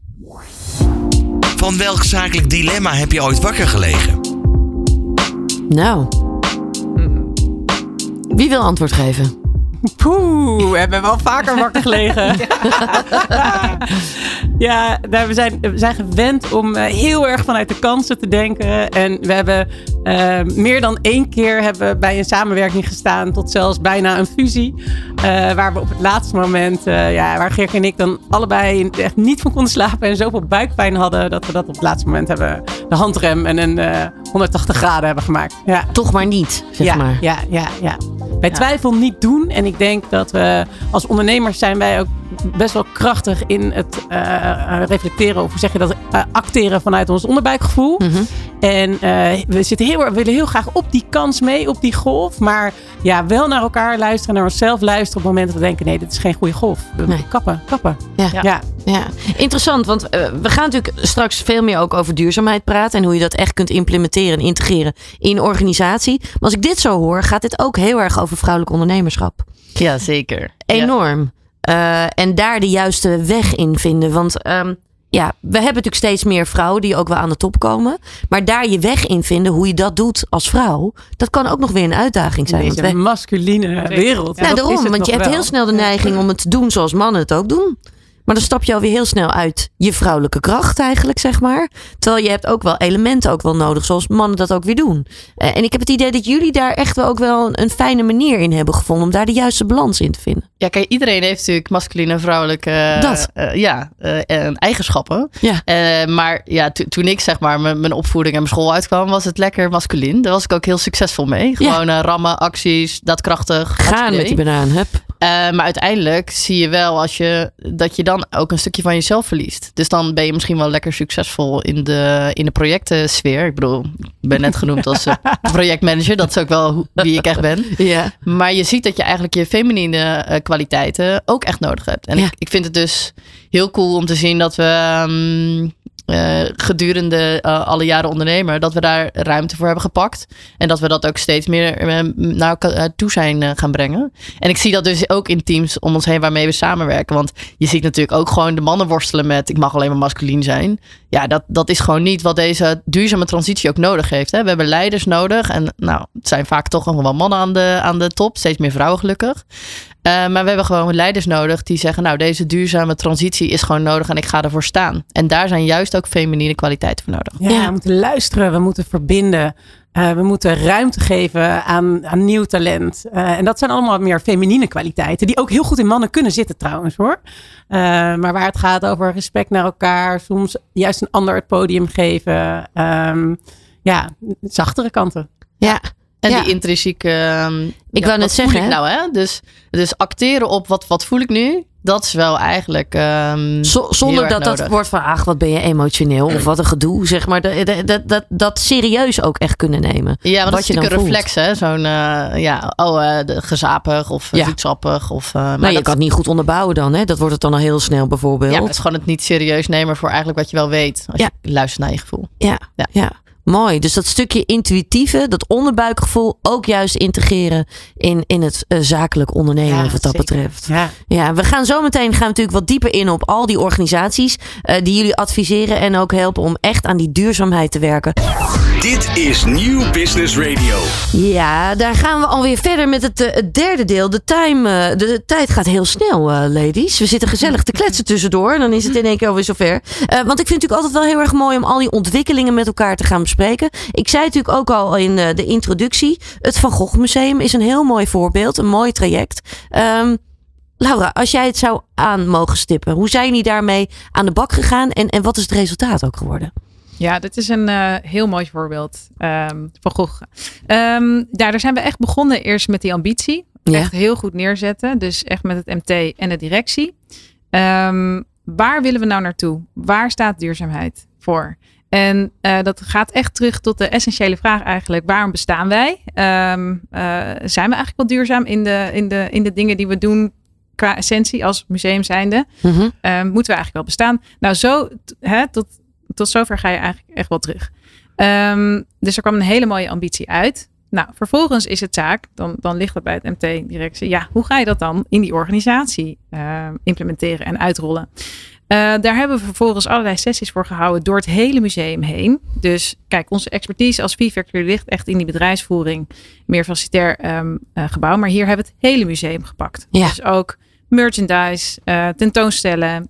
Van welk zakelijk dilemma heb je ooit wakker gelegen? Nou, wie wil antwoord geven? Poeh, we hebben wel vaker wakker gelegen. Ja, nou, we zijn gewend om heel erg vanuit de kansen te denken. En we hebben meer dan 1 keer hebben bij een samenwerking gestaan tot zelfs bijna een fusie. Waar we op het laatste moment, waar Geert en ik dan allebei echt niet van konden slapen en zoveel buikpijn hadden dat we dat op het laatste moment hebben de handrem en een 180 graden hebben gemaakt. Ja. Toch maar niet, zeg maar. Ja. Bij twijfel niet doen. En ik denk dat we als ondernemers zijn wij ook best wel krachtig in het reflecteren, of hoe zeg je dat, acteren vanuit ons onderbuikgevoel. Mm-hmm. En we willen heel graag op die kans mee, op die golf. Maar ja, wel naar elkaar luisteren, naar onszelf luisteren op het moment dat we denken, nee, dit is geen goede golf. Kappen. Ja. Interessant, want we gaan natuurlijk straks veel meer ook over duurzaamheid praten en hoe je dat echt kunt implementeren en integreren in een organisatie. Maar als ik dit zo hoor, gaat dit ook heel erg over vrouwelijk ondernemerschap. Ja, zeker. Enorm. En daar de juiste weg in vinden. Want we hebben natuurlijk steeds meer vrouwen die ook wel aan de top komen. Maar daar je weg in vinden, hoe je dat doet als vrouw, dat kan ook nog weer een uitdaging zijn. Deze masculine wereld. Ja, daarom, want je hebt heel snel de neiging om het te doen zoals mannen het ook doen. Maar dan stap je alweer heel snel uit je vrouwelijke kracht eigenlijk, zeg maar. Terwijl je hebt ook wel elementen ook wel nodig, zoals mannen dat ook weer doen. En ik heb het idee dat jullie daar echt wel ook wel een fijne manier in hebben gevonden om daar de juiste balans in te vinden. Ja, kijk, iedereen heeft natuurlijk masculine en vrouwelijke eigenschappen. Ja. Maar ja, toen ik zeg maar mijn opvoeding en mijn school uitkwam, was het lekker masculin. Daar was ik ook heel succesvol mee. Gewoon rammen, acties, daadkrachtig. Gaan met die banaan, hup. Maar uiteindelijk zie je wel dat je dan ook een stukje van jezelf verliest. Dus dan ben je misschien wel lekker succesvol in de projectensfeer. Ik bedoel, ik ben net genoemd als projectmanager. Dat is ook wel wie ik echt ben. Yeah. Maar je ziet dat je eigenlijk je feminine kwaliteiten ook echt nodig hebt. En ik vind het dus heel cool om te zien dat we gedurende alle jaren ondernemer, dat we daar ruimte voor hebben gepakt. En dat we dat ook steeds meer naar elkaar toe zijn gaan brengen. En ik zie dat dus ook in teams om ons heen waarmee we samenwerken. Want je ziet natuurlijk ook gewoon de mannen worstelen met ik mag alleen maar masculien zijn. Ja, dat is gewoon niet wat deze duurzame transitie ook nodig heeft. Hè. We hebben leiders nodig. En nou, het zijn vaak toch nog wel mannen aan de top. Steeds meer vrouwen gelukkig. Maar we hebben gewoon leiders nodig die zeggen, nou, deze duurzame transitie is gewoon nodig en ik ga ervoor staan. En daar zijn juist ook feminine kwaliteiten voor nodig. Ja, we moeten luisteren, we moeten verbinden. We moeten ruimte geven aan nieuw talent. En dat zijn allemaal meer feminine kwaliteiten. Die ook heel goed in mannen kunnen zitten trouwens hoor. Maar waar het gaat over respect naar elkaar. Soms juist een ander het podium geven. Zachtere kanten. Ja. En die intrinsieke... ik wou net zeggen. Nou, hè? Dus acteren op wat voel ik nu? Dat is wel eigenlijk zonder dat wordt van, wat ben je emotioneel of wat een gedoe, zeg maar. Dat serieus ook echt kunnen nemen. Ja, want dat is natuurlijk een reflex, hè. Zo'n, gezapig of zoetsappig. Maar je kan het niet goed onderbouwen dan, hè. Dat wordt het dan al heel snel bijvoorbeeld. Ja, het is gewoon het niet serieus nemen voor eigenlijk wat je wel weet. Als je luistert naar je gevoel. Ja. Mooi, dus dat stukje intuïtieve, dat onderbuikgevoel ook juist integreren in het zakelijk ondernemen wat dat betreft. Ja, we gaan natuurlijk wat dieper in op al die organisaties die jullie adviseren en ook helpen om echt aan die duurzaamheid te werken. Dit is Nieuw Business Radio. Ja, daar gaan we alweer verder met het derde deel. De tijd gaat heel snel, ladies. We zitten gezellig te kletsen tussendoor. Dan is het in één keer alweer zover. Want ik vind het natuurlijk altijd wel heel erg mooi om al die ontwikkelingen met elkaar te gaan bespreken. Ik zei natuurlijk ook al in de introductie. Het Van Gogh Museum is een heel mooi voorbeeld. Een mooi traject. Laura, als jij het zou aan mogen stippen. Hoe zijn jullie daarmee aan de bak gegaan? En wat is het resultaat ook geworden? Ja, dit is een heel mooi voorbeeld van Gogh. Daar zijn we echt begonnen eerst met die ambitie. Ja. Echt heel goed neerzetten. Dus echt met het MT en de directie. Waar willen we nou naartoe? Waar staat duurzaamheid voor? En dat gaat echt terug tot de essentiële vraag eigenlijk. Waarom bestaan wij? Zijn we eigenlijk wel duurzaam in de dingen die we doen qua essentie als museum zijnde? Moeten we eigenlijk wel bestaan? Nou, tot zover ga je eigenlijk echt wel terug. Dus er kwam een hele mooie ambitie uit. Nou, vervolgens is het zaak, dan ligt het bij het MT-directie. Ja, hoe ga je dat dan in die organisatie implementeren en uitrollen? Daar hebben we vervolgens allerlei sessies voor gehouden door het hele museum heen. Dus kijk, onze expertise als V-Factory ligt echt in die bedrijfsvoering, meer facilitair gebouw. Maar hier hebben we het hele museum gepakt. Ja. Dus ook merchandise, tentoonstellen,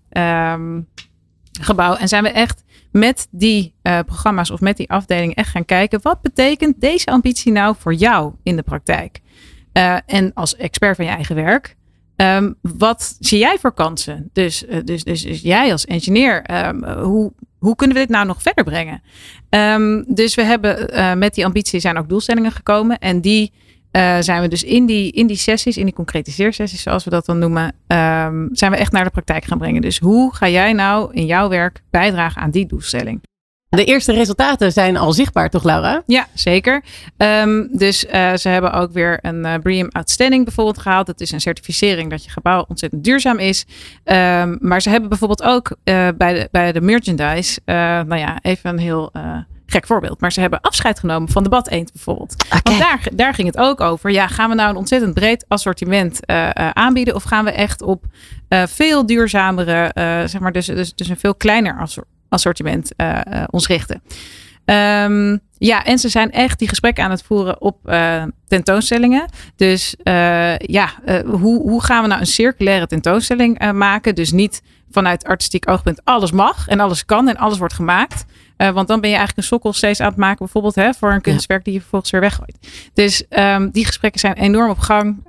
gebouw. En zijn we echt met die programma's of met die afdeling echt gaan kijken. Wat betekent deze ambitie nou voor jou in de praktijk? En als expert van je eigen werk. Wat zie jij voor kansen? Dus jij als engineer, hoe kunnen we dit nou nog verder brengen? Dus we hebben met die ambitie zijn ook doelstellingen gekomen. En die zijn we dus in die sessies, in die concretiseersessies zoals we dat dan noemen, zijn we echt naar de praktijk gaan brengen. Dus hoe ga jij nou in jouw werk bijdragen aan die doelstelling? De eerste resultaten zijn al zichtbaar, toch Laura? Ja, zeker. Dus ze hebben ook weer een BREEAM Outstanding bijvoorbeeld gehaald. Dat is een certificering dat je gebouw ontzettend duurzaam is. Maar ze hebben bijvoorbeeld ook bij de merchandise, even een heel gek voorbeeld. Maar ze hebben afscheid genomen van de badeend bijvoorbeeld. Okay. Want daar ging het ook over. Ja, gaan we nou een ontzettend breed assortiment aanbieden? Of gaan we echt op veel duurzamere, dus een veel kleiner assortiment ons richten? En ze zijn echt die gesprekken aan het voeren op tentoonstellingen. Dus hoe gaan we nou een circulaire tentoonstelling maken? Dus niet vanuit artistiek oogpunt alles mag en alles kan en alles wordt gemaakt. Want dan ben je eigenlijk een sokkel steeds aan het maken. Bijvoorbeeld voor een kunstwerk die je vervolgens weer weggooit. Dus die gesprekken zijn enorm op gang.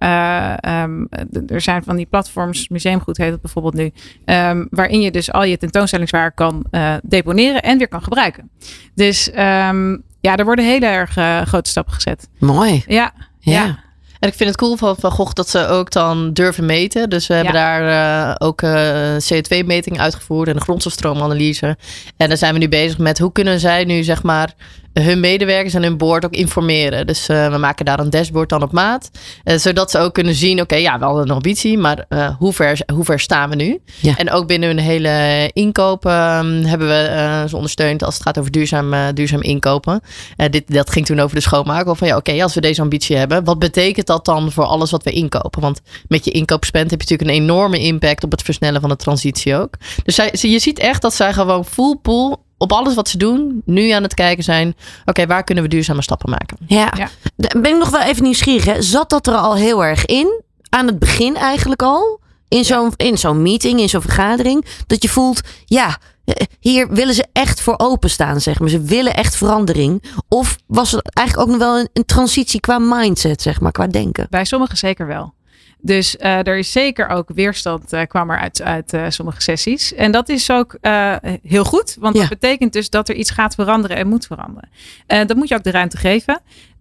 Er zijn van die platforms, Museumgoed heet het bijvoorbeeld nu. Waarin je dus al je tentoonstellingswaar kan deponeren en weer kan gebruiken. Dus er worden heel erg grote stappen gezet. Mooi. Ja. En ik vind het cool van Gogh dat ze ook dan durven meten. Dus we hebben daar ook CO2-meting uitgevoerd en een grondstofstroomanalyse. En daar zijn we nu bezig met hoe kunnen zij nu zeg maar hun medewerkers en hun board ook informeren. Dus we maken daar een dashboard dan op maat. Zodat ze ook kunnen zien, we hadden een ambitie, maar hoe ver staan we nu? Ja. En ook binnen hun hele inkopen hebben we ze ondersteund als het gaat over duurzaam inkopen. Dat ging toen over de schoonmaak. Of van als we deze ambitie hebben, wat betekent dat dan voor alles wat we inkopen? Want met je inkoopspend heb je natuurlijk een enorme impact op het versnellen van de transitie ook. Dus je ziet echt dat zij gewoon full pool op alles wat ze doen, nu aan het kijken zijn. Waar kunnen we duurzame stappen maken? Ja. Ben ik nog wel even nieuwsgierig. Hè? Zat dat er al heel erg in? Aan het begin eigenlijk al? In zo'n meeting, in zo'n vergadering. Dat je voelt, hier willen ze echt voor openstaan, zeg maar. Ze willen echt verandering. Of was het eigenlijk ook nog wel een transitie qua mindset, zeg maar, qua denken? Bij sommigen zeker wel. Dus er is zeker ook weerstand kwam er uit sommige sessies. En dat is ook heel goed. Want dat betekent dus dat er iets gaat veranderen en moet veranderen. Dat moet je ook de ruimte geven.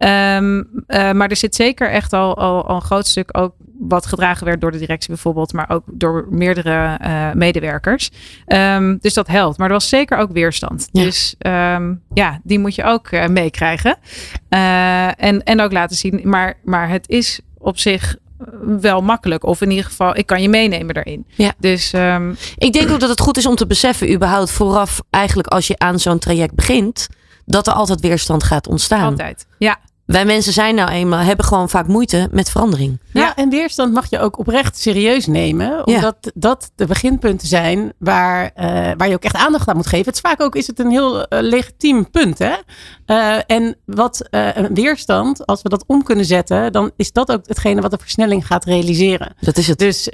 Maar er zit zeker echt al een groot stuk ook wat gedragen werd door de directie bijvoorbeeld. Maar ook door meerdere medewerkers. Dus dat helpt. Maar er was zeker ook weerstand. Ja. Dus die moet je ook meekrijgen. En ook laten zien. Maar het is op zich wel makkelijk. Of in ieder geval, ik kan je meenemen daarin. Ja. Dus, ik denk ook dat het goed is om te beseffen, überhaupt vooraf, eigenlijk als je aan zo'n traject begint, dat er altijd weerstand gaat ontstaan. Altijd, ja. Wij mensen hebben gewoon vaak moeite met verandering. Ja, en weerstand mag je ook oprecht serieus nemen. Omdat dat de beginpunten zijn waar je ook echt aandacht aan moet geven. Het is vaak ook een heel legitiem punt. Hè? En wat een weerstand, als we dat om kunnen zetten, dan is dat ook hetgene wat de versnelling gaat realiseren. Dat is het. Dus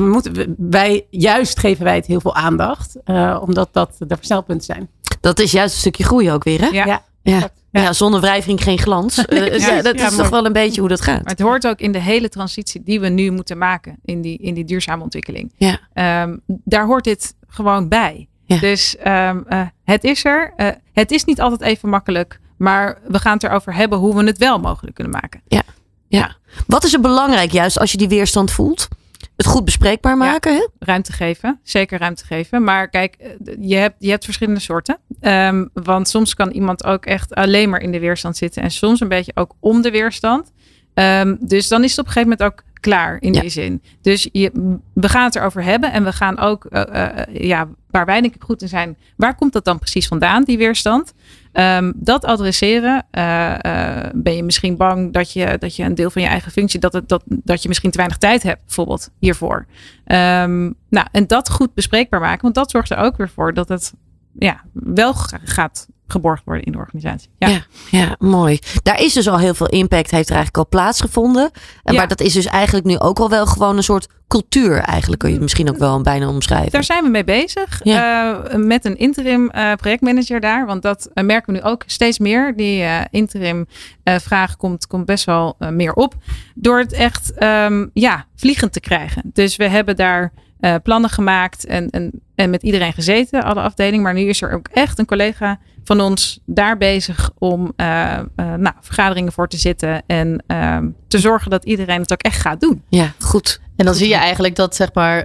geven wij het heel veel aandacht. Omdat dat de versnelpunten zijn. Dat is juist een stukje groei ook weer, hè? Ja, zonder wrijving geen glans. Dat is toch wel een beetje hoe dat gaat. Maar het hoort ook in de hele transitie die we nu moeten maken in die duurzame ontwikkeling. Ja. Daar hoort dit gewoon bij. Ja. Dus het is er. Het is niet altijd even makkelijk. Maar we gaan het erover hebben hoe we het wel mogelijk kunnen maken. Ja. Wat is er belangrijk juist als je die weerstand voelt? Het goed bespreekbaar maken, hè? Ruimte geven. Zeker ruimte geven. Maar kijk, je hebt verschillende soorten. Want soms kan iemand ook echt alleen maar in de weerstand zitten. En soms een beetje ook om de weerstand. Dus dan is het op een gegeven moment ook klaar in die zin. Dus we gaan het erover hebben. En we gaan ook, waar wij denk ik goed in zijn. Waar komt dat dan precies vandaan, die weerstand? Dat adresseren. Ben je misschien bang dat je een deel van je eigen functie, dat je misschien te weinig tijd hebt, bijvoorbeeld hiervoor. En dat goed bespreekbaar maken. Want dat zorgt er ook weer voor dat het wel gaat geborgd worden in de organisatie. Ja, mooi. Daar is dus al heel veel impact, heeft er eigenlijk al plaatsgevonden. Maar dat is dus eigenlijk nu ook al wel gewoon een soort cultuur eigenlijk. Kun je het misschien ook wel bijna omschrijven. Daar zijn we mee bezig. Met een interim projectmanager daar. Want dat merken we nu ook steeds meer. Die interim vraag komt best wel meer op. Door het echt vliegend te krijgen. Dus we hebben daar plannen gemaakt en met iedereen gezeten, alle afdelingen. Maar nu is er ook echt een collega van ons daar bezig om vergaderingen voor te zitten en te zorgen dat iedereen het ook echt gaat doen. Ja, goed. En dan zie je eigenlijk dat zeg maar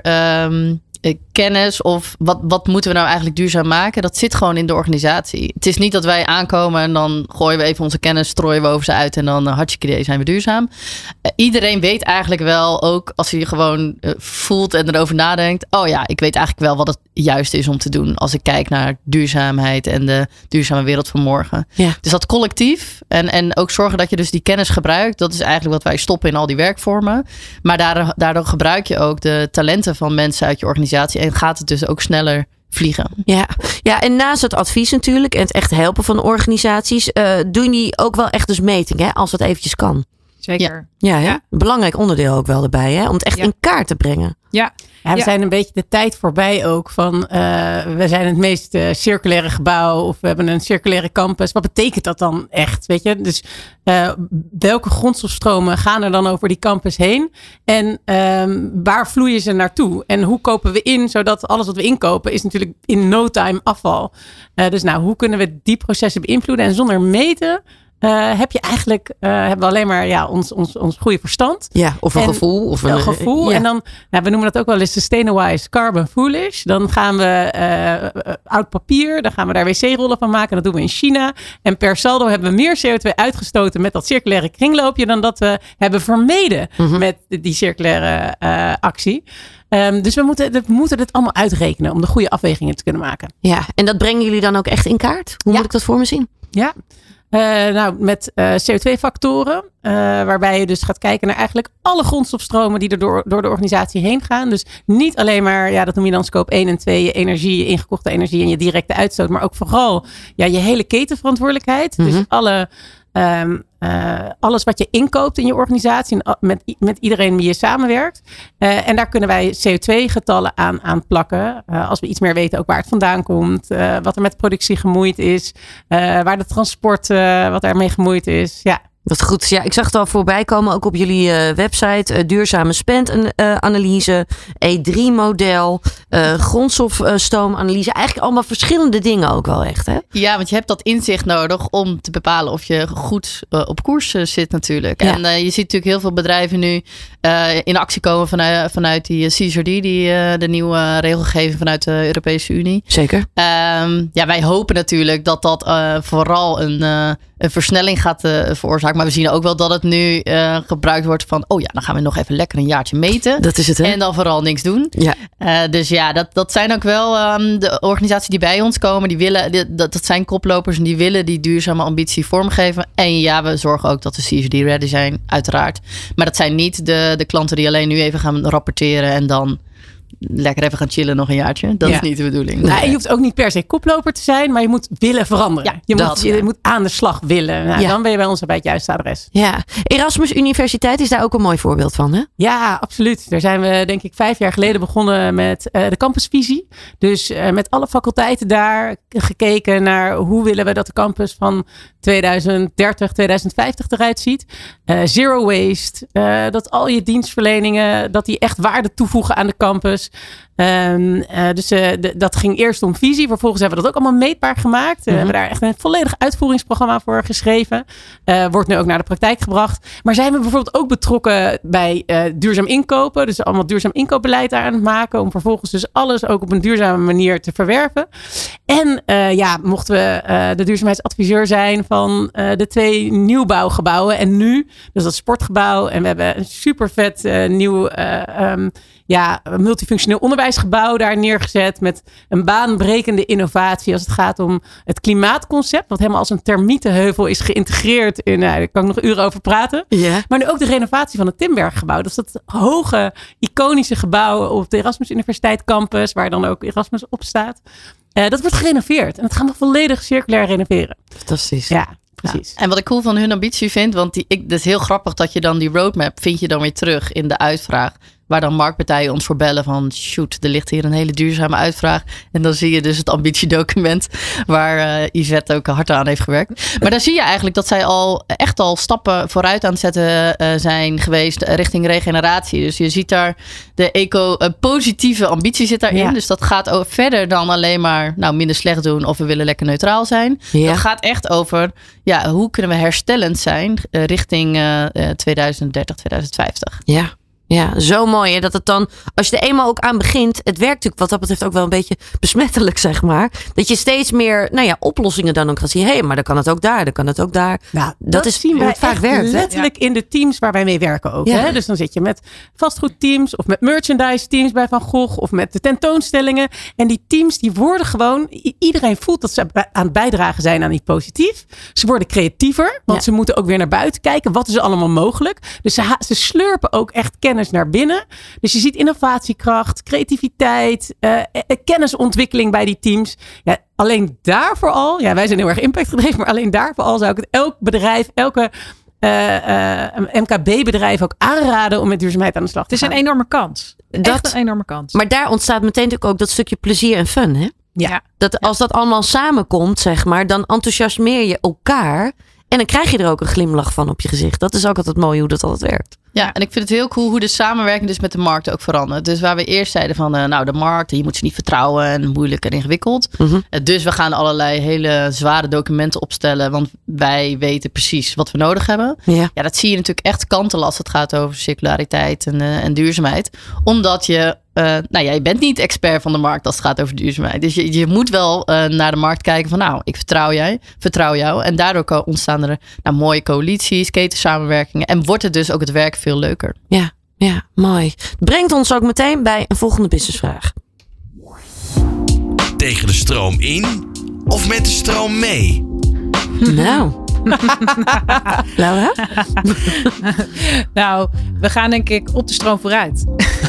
kennis of wat moeten we nou eigenlijk duurzaam maken, dat zit gewoon in de organisatie. Het is niet dat wij aankomen en dan gooien we even onze kennis, strooien we over ze uit en dan hartstikke idee zijn we duurzaam. Iedereen weet eigenlijk wel, ook als hij gewoon voelt en erover nadenkt, ik weet eigenlijk wel wat het juist is om te doen als ik kijk naar duurzaamheid en de duurzame wereld van morgen. Ja. Dus dat collectief en ook zorgen dat je dus die kennis gebruikt, dat is eigenlijk wat wij stoppen in al die werkvormen. Maar daardoor gebruik je ook de talenten van mensen uit je organisatie en gaat het dus ook sneller vliegen. Ja, en naast het advies natuurlijk en het echt helpen van organisaties, doen die ook wel echt dus metingen, hè, als dat eventjes kan. Zeker. Ja. Een belangrijk onderdeel ook wel erbij, hè, om het echt in kaart te brengen. Ja, we zijn een beetje de tijd voorbij ook van we zijn het meest circulaire gebouw of we hebben een circulaire campus. Wat betekent dat dan echt? Weet je? Dus welke grondstofstromen gaan er dan over die campus heen? En waar vloeien ze naartoe? En hoe kopen we in, zodat alles wat we inkopen is natuurlijk in no time afval. Dus hoe kunnen we die processen beïnvloeden? En zonder meten hebben we alleen maar ons goede verstand. Ja, of een gevoel. Of een gevoel. Ja. En dan, we noemen dat ook wel eens sustainable carbon foolish. Dan gaan we oud papier, dan gaan we daar wc-rollen van maken. Dat doen we in China. En per saldo hebben we meer CO2 uitgestoten met dat circulaire kringloopje dan dat we hebben vermeden met die circulaire actie. Dus we moeten dit allemaal uitrekenen om de goede afwegingen te kunnen maken. Ja, en dat brengen jullie dan ook echt in kaart? Hoe moet ik dat voor me zien? Ja. Met CO2-factoren, waarbij je dus gaat kijken naar eigenlijk alle grondstofstromen die er door de organisatie heen gaan. Dus niet alleen maar, dat noem je dan scope 1 en 2, je energie, je ingekochte energie en je directe uitstoot, maar ook vooral je hele ketenverantwoordelijkheid. Dus alles wat je inkoopt in je organisatie met iedereen die je samenwerkt. En daar kunnen wij CO2-getallen aan plakken. Als we iets meer weten ook waar het vandaan komt. Wat er met productie gemoeid is. Waar de transport, wat daarmee gemoeid is. Ja. Wat goed. Ja, ik zag het al voorbij komen, ook op jullie website. Duurzame spendanalyse, E3-model, grondstofstoomanalyse. Eigenlijk allemaal verschillende dingen ook wel echt, hè? Ja, want je hebt dat inzicht nodig om te bepalen of je goed op koers zit natuurlijk. Ja. En je ziet natuurlijk heel veel bedrijven nu in actie komen vanuit die CSRD, de nieuwe regelgeving vanuit de Europese Unie. Zeker. Wij hopen natuurlijk dat vooral een versnelling gaat veroorzaken. Maar we zien ook wel dat het nu gebruikt wordt van, dan gaan we nog even lekker een jaartje meten. Dat is het, hè? En dan vooral niks doen. Ja. Dus dat zijn ook wel de organisaties die bij ons komen. Die willen, dat zijn koplopers en die willen die duurzame ambitie vormgeven. En we zorgen ook dat de CSRD ready zijn, uiteraard. Maar dat zijn niet de klanten die alleen nu even gaan rapporteren en dan lekker even gaan chillen nog een jaartje. Dat is niet de bedoeling. Nee. Je hoeft ook niet per se koploper te zijn, maar je moet willen veranderen. Ja, je moet aan de slag willen. Dan ben je bij ons bij het juiste adres. Ja. Erasmus Universiteit is daar ook een mooi voorbeeld van, hè? Ja, absoluut. Daar zijn we denk ik 5 jaar geleden begonnen met de campusvisie. Dus met alle faculteiten daar gekeken naar hoe willen we dat de campus van 2030, 2050 eruit ziet. Zero waste. Dat al je dienstverleningen, dat die echt waarde toevoegen aan de campus. Dus dat ging eerst om visie. Vervolgens hebben we dat ook allemaal meetbaar gemaakt. We hebben daar echt een volledig uitvoeringsprogramma voor geschreven. Wordt nu ook naar de praktijk gebracht. Maar zijn we bijvoorbeeld ook betrokken bij duurzaam inkopen. Dus allemaal duurzaam inkoopbeleid daar aan het maken. Om vervolgens dus alles ook op een duurzame manier te verwerven. En mochten we de duurzaamheidsadviseur zijn van de 2 nieuwbouwgebouwen. En nu, dus dat sportgebouw. En we hebben een super vet nieuw multifunctioneel onderwijsgebouw daar neergezet. Met een baanbrekende innovatie als het gaat om het klimaatconcept. Wat helemaal als een termietenheuvel is geïntegreerd in, daar kan ik nog uren over praten. Yeah. Maar nu ook de renovatie van het Timberggebouw. Dat is dat hoge, iconische gebouw op de Erasmus Universiteit Campus. Waar dan ook Erasmus op staat. Dat wordt gerenoveerd. En dat gaan we volledig circulair renoveren. Fantastisch. Ja. Precies. Ja, en wat ik cool van hun ambitie vind, want het is heel grappig dat je dan die roadmap vind je dan weer terug in de uitvraag. Waar dan marktpartijen ons voor bellen van shoot, er ligt hier een hele duurzame uitvraag. En dan zie je dus het ambitiedocument waar Yvette ook hard aan heeft gewerkt. Maar dan zie je eigenlijk dat zij echt al stappen vooruit aan het zetten zijn geweest richting regeneratie. Dus je ziet daar de positieve ambitie zit daarin. Ja. Dus dat gaat ook verder dan alleen maar minder slecht doen of we willen lekker neutraal zijn. Ja. Dat gaat echt over hoe kunnen we herstellend zijn richting 2030, 2050. Ja. Ja, zo mooi. En dat het dan, als je er eenmaal ook aan begint, het werkt natuurlijk wat dat betreft ook wel een beetje besmettelijk, zeg maar. Dat je steeds meer, oplossingen dan ook gaat zien. Maar dan kan het ook daar, dan kan het ook daar. Nou, dat is zien wij vaak werkt. Letterlijk in de teams waar wij mee werken ook. Ja. Hè? Dus dan zit je met vastgoedteams of met merchandise teams bij Van Gogh of met de tentoonstellingen. En die teams die worden gewoon, iedereen voelt dat ze aan het bijdragen zijn aan iets positief. Ze worden creatiever, want ze moeten ook weer naar buiten kijken. Wat is er allemaal mogelijk? Dus ze slurpen ook echt kennis naar binnen. Dus je ziet innovatiekracht, creativiteit, kennisontwikkeling bij die teams. Ja, alleen daarvoor al, wij zijn heel erg impactgedreven, maar alleen daarvoor al zou ik het elk bedrijf, elke MKB-bedrijf ook aanraden om met duurzaamheid aan de slag te gaan. Het is een enorme kans. Echt een enorme kans. Maar daar ontstaat meteen natuurlijk ook dat stukje plezier en fun, hè? Ja. Als dat allemaal samenkomt, zeg maar, dan enthousiasmeer je elkaar. En dan krijg je er ook een glimlach van op je gezicht. Dat is ook altijd mooi hoe dat altijd werkt. Ja, en ik vind het heel cool hoe de samenwerking dus met de markt ook verandert. Dus waar we eerst zeiden van de markt, je moet ze niet vertrouwen en moeilijk en ingewikkeld. Mm-hmm. Dus we gaan allerlei hele zware documenten opstellen, want wij weten precies wat we nodig hebben. Ja, dat zie je natuurlijk echt kantelen als het gaat over circulariteit en duurzaamheid. Omdat je je bent niet expert van de markt als het gaat over duurzaamheid. Dus je moet wel naar de markt kijken van ik vertrouw jou. En daardoor ontstaan er mooie coalities, ketensamenwerkingen. En wordt het dus ook het werk veel leuker. Ja, mooi. Brengt ons ook meteen bij een volgende businessvraag. Tegen de stroom in of met de stroom mee? Nou... Laura? We gaan denk ik op de stroom vooruit.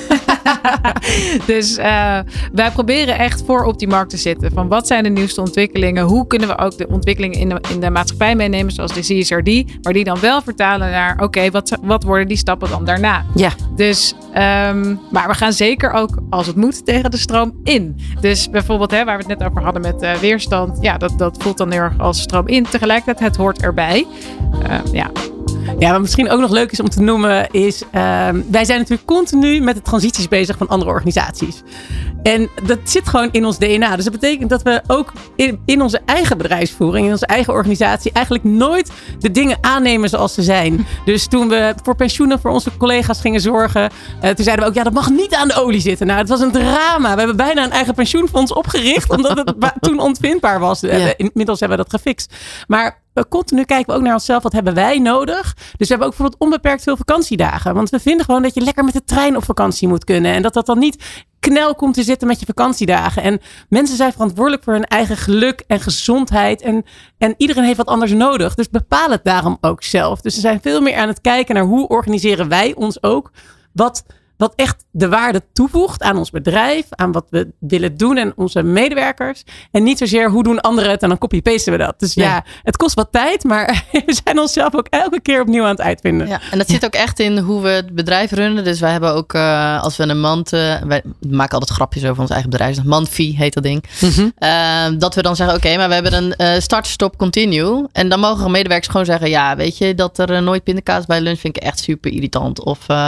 Dus wij proberen echt voor op die markt te zitten. Van wat zijn de nieuwste ontwikkelingen? Hoe kunnen we ook de ontwikkelingen in de maatschappij meenemen? Zoals de CSRD. Maar die dan wel vertalen naar wat worden die stappen dan daarna? Ja. Dus, maar we gaan zeker ook als het moet tegen de stroom in. Dus bijvoorbeeld waar we het net over hadden met weerstand. Ja, dat voelt dan heel erg als stroom in. Tegelijkertijd, het hoort erbij. Ja, wat misschien ook nog leuk is om te noemen is... wij zijn natuurlijk continu met de transities bezig van andere organisaties. En dat zit gewoon in ons DNA. Dus dat betekent dat we ook in onze eigen bedrijfsvoering, in onze eigen organisatie, eigenlijk nooit de dingen aannemen zoals ze zijn. Dus toen we voor pensioenen voor onze collega's gingen zorgen, toen zeiden we ook, dat mag niet aan de olie zitten. Nou, het was een drama. We hebben bijna een eigen pensioenfonds opgericht, omdat het toen ontvindbaar was. Ja. Inmiddels hebben we dat gefixt. Maar continu kijken we ook naar onszelf. Wat hebben wij nodig? Dus we hebben ook bijvoorbeeld onbeperkt veel vakantiedagen. Want we vinden gewoon dat je lekker met de trein op vakantie moet kunnen. En dat dan niet knel komt te zitten met je vakantiedagen. En mensen zijn verantwoordelijk voor hun eigen geluk en gezondheid. En iedereen heeft wat anders nodig. Dus bepaal het daarom ook zelf. Dus we zijn veel meer aan het kijken naar hoe organiseren wij ons ook. Wat echt de waarde toevoegt aan ons bedrijf, aan wat we willen doen en onze medewerkers. En niet zozeer hoe doen anderen het en dan copy-pasten we dat. Dus het kost wat tijd, maar we zijn onszelf ook elke keer opnieuw aan het uitvinden. Ja, en dat zit ook echt in hoe we het bedrijf runnen. Dus wij hebben ook, als we een mand, wij maken altijd grapjes over ons eigen bedrijf. Mandfee heet dat ding. Mm-hmm. Dat we dan zeggen, maar we hebben een start, stop, continue. En dan mogen medewerkers gewoon zeggen, weet je, dat er nooit pindakaas bij lunch vind ik echt super irritant. Of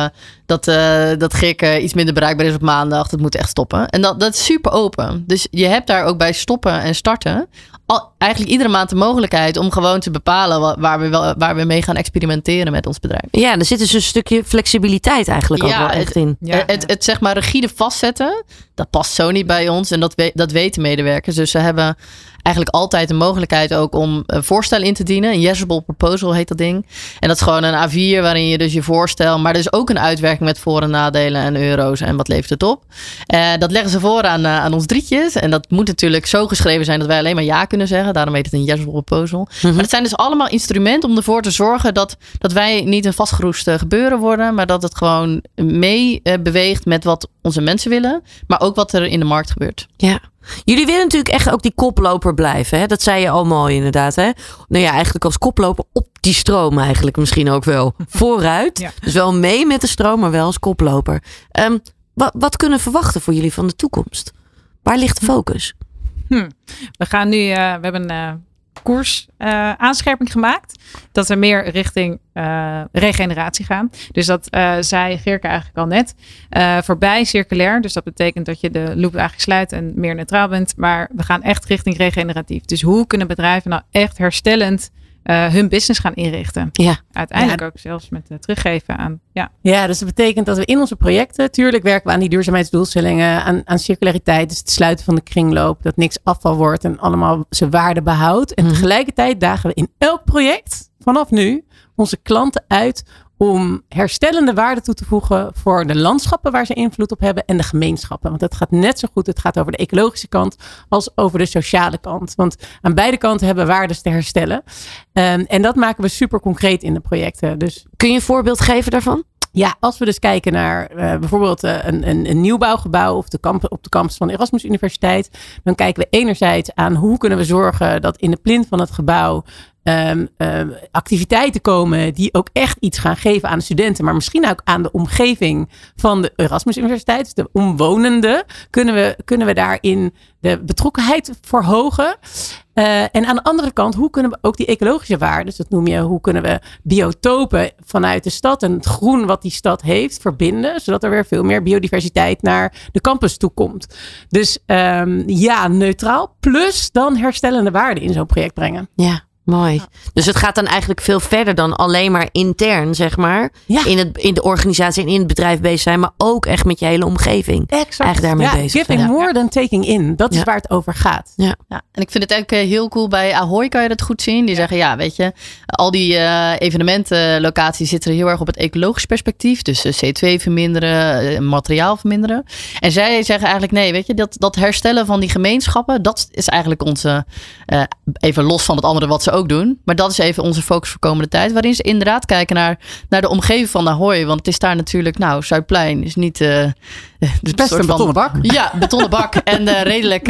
dat Geerk iets minder bereikbaar is op maandag. Dat moet echt stoppen. En dat is super open. Dus je hebt daar ook bij stoppen en starten eigenlijk iedere maand de mogelijkheid om gewoon te bepalen waar we mee gaan experimenteren met ons bedrijf. Ja, er zit dus een stukje flexibiliteit eigenlijk ook wel echt in. Ja. Het zeg maar rigide vastzetten, dat past zo niet bij ons en dat weten medewerkers. Dus ze hebben eigenlijk altijd de mogelijkheid ook om voorstellen in te dienen. Een yesable proposal heet dat ding. En dat is gewoon een A4 waarin je dus je voorstel, maar er is ook een uitwerking met voor- en nadelen en euro's en wat levert het op. Dat leggen ze voor aan ons drietjes. En dat moet natuurlijk zo geschreven zijn dat wij alleen maar ja kunnen zeggen. Daarom heet het een yesable proposal. Maar het zijn dus allemaal instrumenten om ervoor te zorgen dat wij niet een vastgeroest gebeuren worden, maar dat het gewoon mee beweegt met wat onze mensen willen, maar ook wat er in de markt gebeurt. Ja. Jullie willen natuurlijk echt ook die koploper blijven. Hè? Dat zei je al mooi inderdaad. Hè? Nou ja, eigenlijk als koploper op die stroom eigenlijk misschien ook wel vooruit. Ja. Dus wel mee met de stroom, maar wel als koploper. Wat kunnen we verwachten voor jullie van de toekomst? Waar ligt de focus? We gaan nu, we hebben een koers aanscherping gemaakt. Dat we meer richting regeneratie gaan. Dus dat zei Geerke eigenlijk al net. Voorbij circulair. Dus dat betekent dat je de loop eigenlijk sluit en meer neutraal bent. Maar we gaan echt richting regeneratief. Dus hoe kunnen bedrijven nou echt herstellend hun business gaan inrichten? Ja. Uiteindelijk ook zelfs met teruggeven aan. Ja, dus dat betekent dat we in onze projecten, tuurlijk werken we aan die duurzaamheidsdoelstellingen, aan circulariteit, dus het sluiten van de kringloop, dat niks afval wordt en allemaal zijn waarde behoudt. En tegelijkertijd dagen we in elk project vanaf nu onze klanten uit om herstellende waarde toe te voegen voor de landschappen waar ze invloed op hebben en de gemeenschappen. Want het gaat net zo goed, het gaat over de ecologische kant als over de sociale kant. Want aan beide kanten hebben we waardes te herstellen. En dat maken we super concreet in de projecten. Dus kun je een voorbeeld geven daarvan? Ja, als we dus kijken naar bijvoorbeeld een nieuwbouwgebouw op de campus van de Erasmus Universiteit, dan kijken we enerzijds aan hoe kunnen we zorgen dat in de plint van het gebouw activiteiten komen die ook echt iets gaan geven aan de studenten, maar misschien ook aan de omgeving van de Erasmus Universiteit, dus de omwonenden, kunnen we daarin de betrokkenheid verhogen. En aan de andere kant, hoe kunnen we ook die ecologische waarden, dus dat noem je, hoe kunnen we biotopen vanuit de stad en het groen wat die stad heeft verbinden, zodat er weer veel meer biodiversiteit naar de campus toe komt. Dus neutraal plus dan herstellende waarden in zo'n project brengen. Ja. Mooi. Ja. Dus het gaat dan eigenlijk veel verder dan alleen maar intern, zeg maar. Ja. In de organisatie en in het bedrijf bezig zijn, maar ook echt met je hele omgeving. Exact. Eigenlijk daarmee bezig zijn. Giving more than taking in. Dat is waar het over gaat. Ja. Ja. En ik vind het ook heel cool. Bij Ahoy kan je dat goed zien. Die zeggen, weet je, al die evenementenlocaties zitten heel erg op het ecologisch perspectief. Dus CO2 verminderen, materiaal verminderen. En zij zeggen eigenlijk, nee, weet je, dat herstellen van die gemeenschappen, dat is eigenlijk onze, even los van het andere wat ze ook doen. Maar dat is even onze focus voor komende tijd. Waarin ze inderdaad kijken naar de omgeving van Ahoy. Want het is daar natuurlijk, Zuidplein is niet best een betonnen bak. Ja, betonnen bak. En redelijk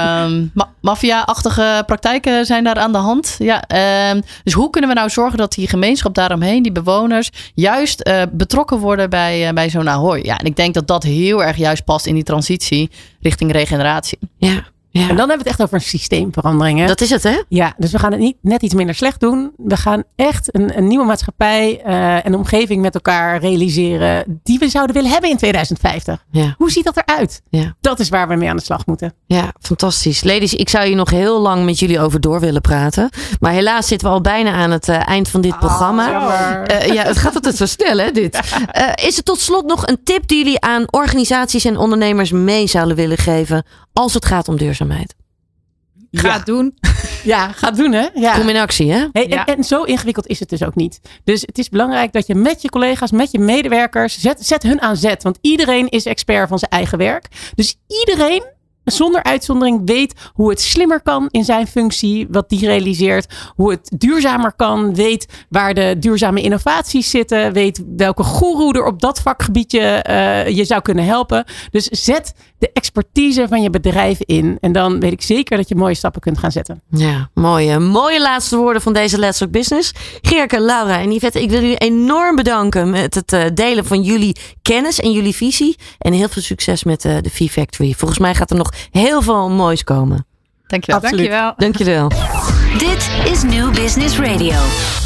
maffia-achtige praktijken zijn daar aan de hand. Ja, dus hoe kunnen we nou zorgen dat die gemeenschap daaromheen, die bewoners, juist betrokken worden bij zo'n Ahoy? Ja, en ik denk dat dat heel erg juist past in die transitie richting regeneratie. Ja. Ja. En dan hebben we het echt over een systeemverandering. Hè? Dat is het, hè? Ja, dus we gaan het niet net iets minder slecht doen. We gaan echt een nieuwe maatschappij en omgeving met elkaar realiseren die we zouden willen hebben in 2050. Ja. Hoe ziet dat eruit? Ja. Dat is waar we mee aan de slag moeten. Ja, fantastisch. Ladies, ik zou hier nog heel lang met jullie over door willen praten. Maar helaas zitten we al bijna aan het eind van dit programma. Het gaat altijd zo snel, hè, dit. Is er tot slot nog een tip die jullie aan organisaties en ondernemers mee zouden willen geven als het gaat om duurzaamheid? Ga het doen. Ja, ga het doen, hè? Ja. Kom in actie, hè? Hey, en zo ingewikkeld is het dus ook niet. Dus het is belangrijk dat je met je collega's, met je medewerkers, zet hun aan zet. Want iedereen is expert van zijn eigen werk. Dus iedereen, zonder uitzondering, weet hoe het slimmer kan in zijn functie, wat die realiseert. Hoe het duurzamer kan, weet waar de duurzame innovaties zitten, weet welke goeroe er op dat vakgebiedje je zou kunnen helpen. Dus zet de expertise van je bedrijf in. En dan weet ik zeker dat je mooie stappen kunt gaan zetten. Ja, mooie laatste woorden van deze Let's Talk Business. Geerke, Laura en Yvette, ik wil jullie enorm bedanken met het delen van jullie kennis en jullie visie. En heel veel succes met de V-Factory. Volgens mij gaat er nog heel veel moois komen. Dankjewel. Dankjewel. Dankjewel. Dit is New Business Radio.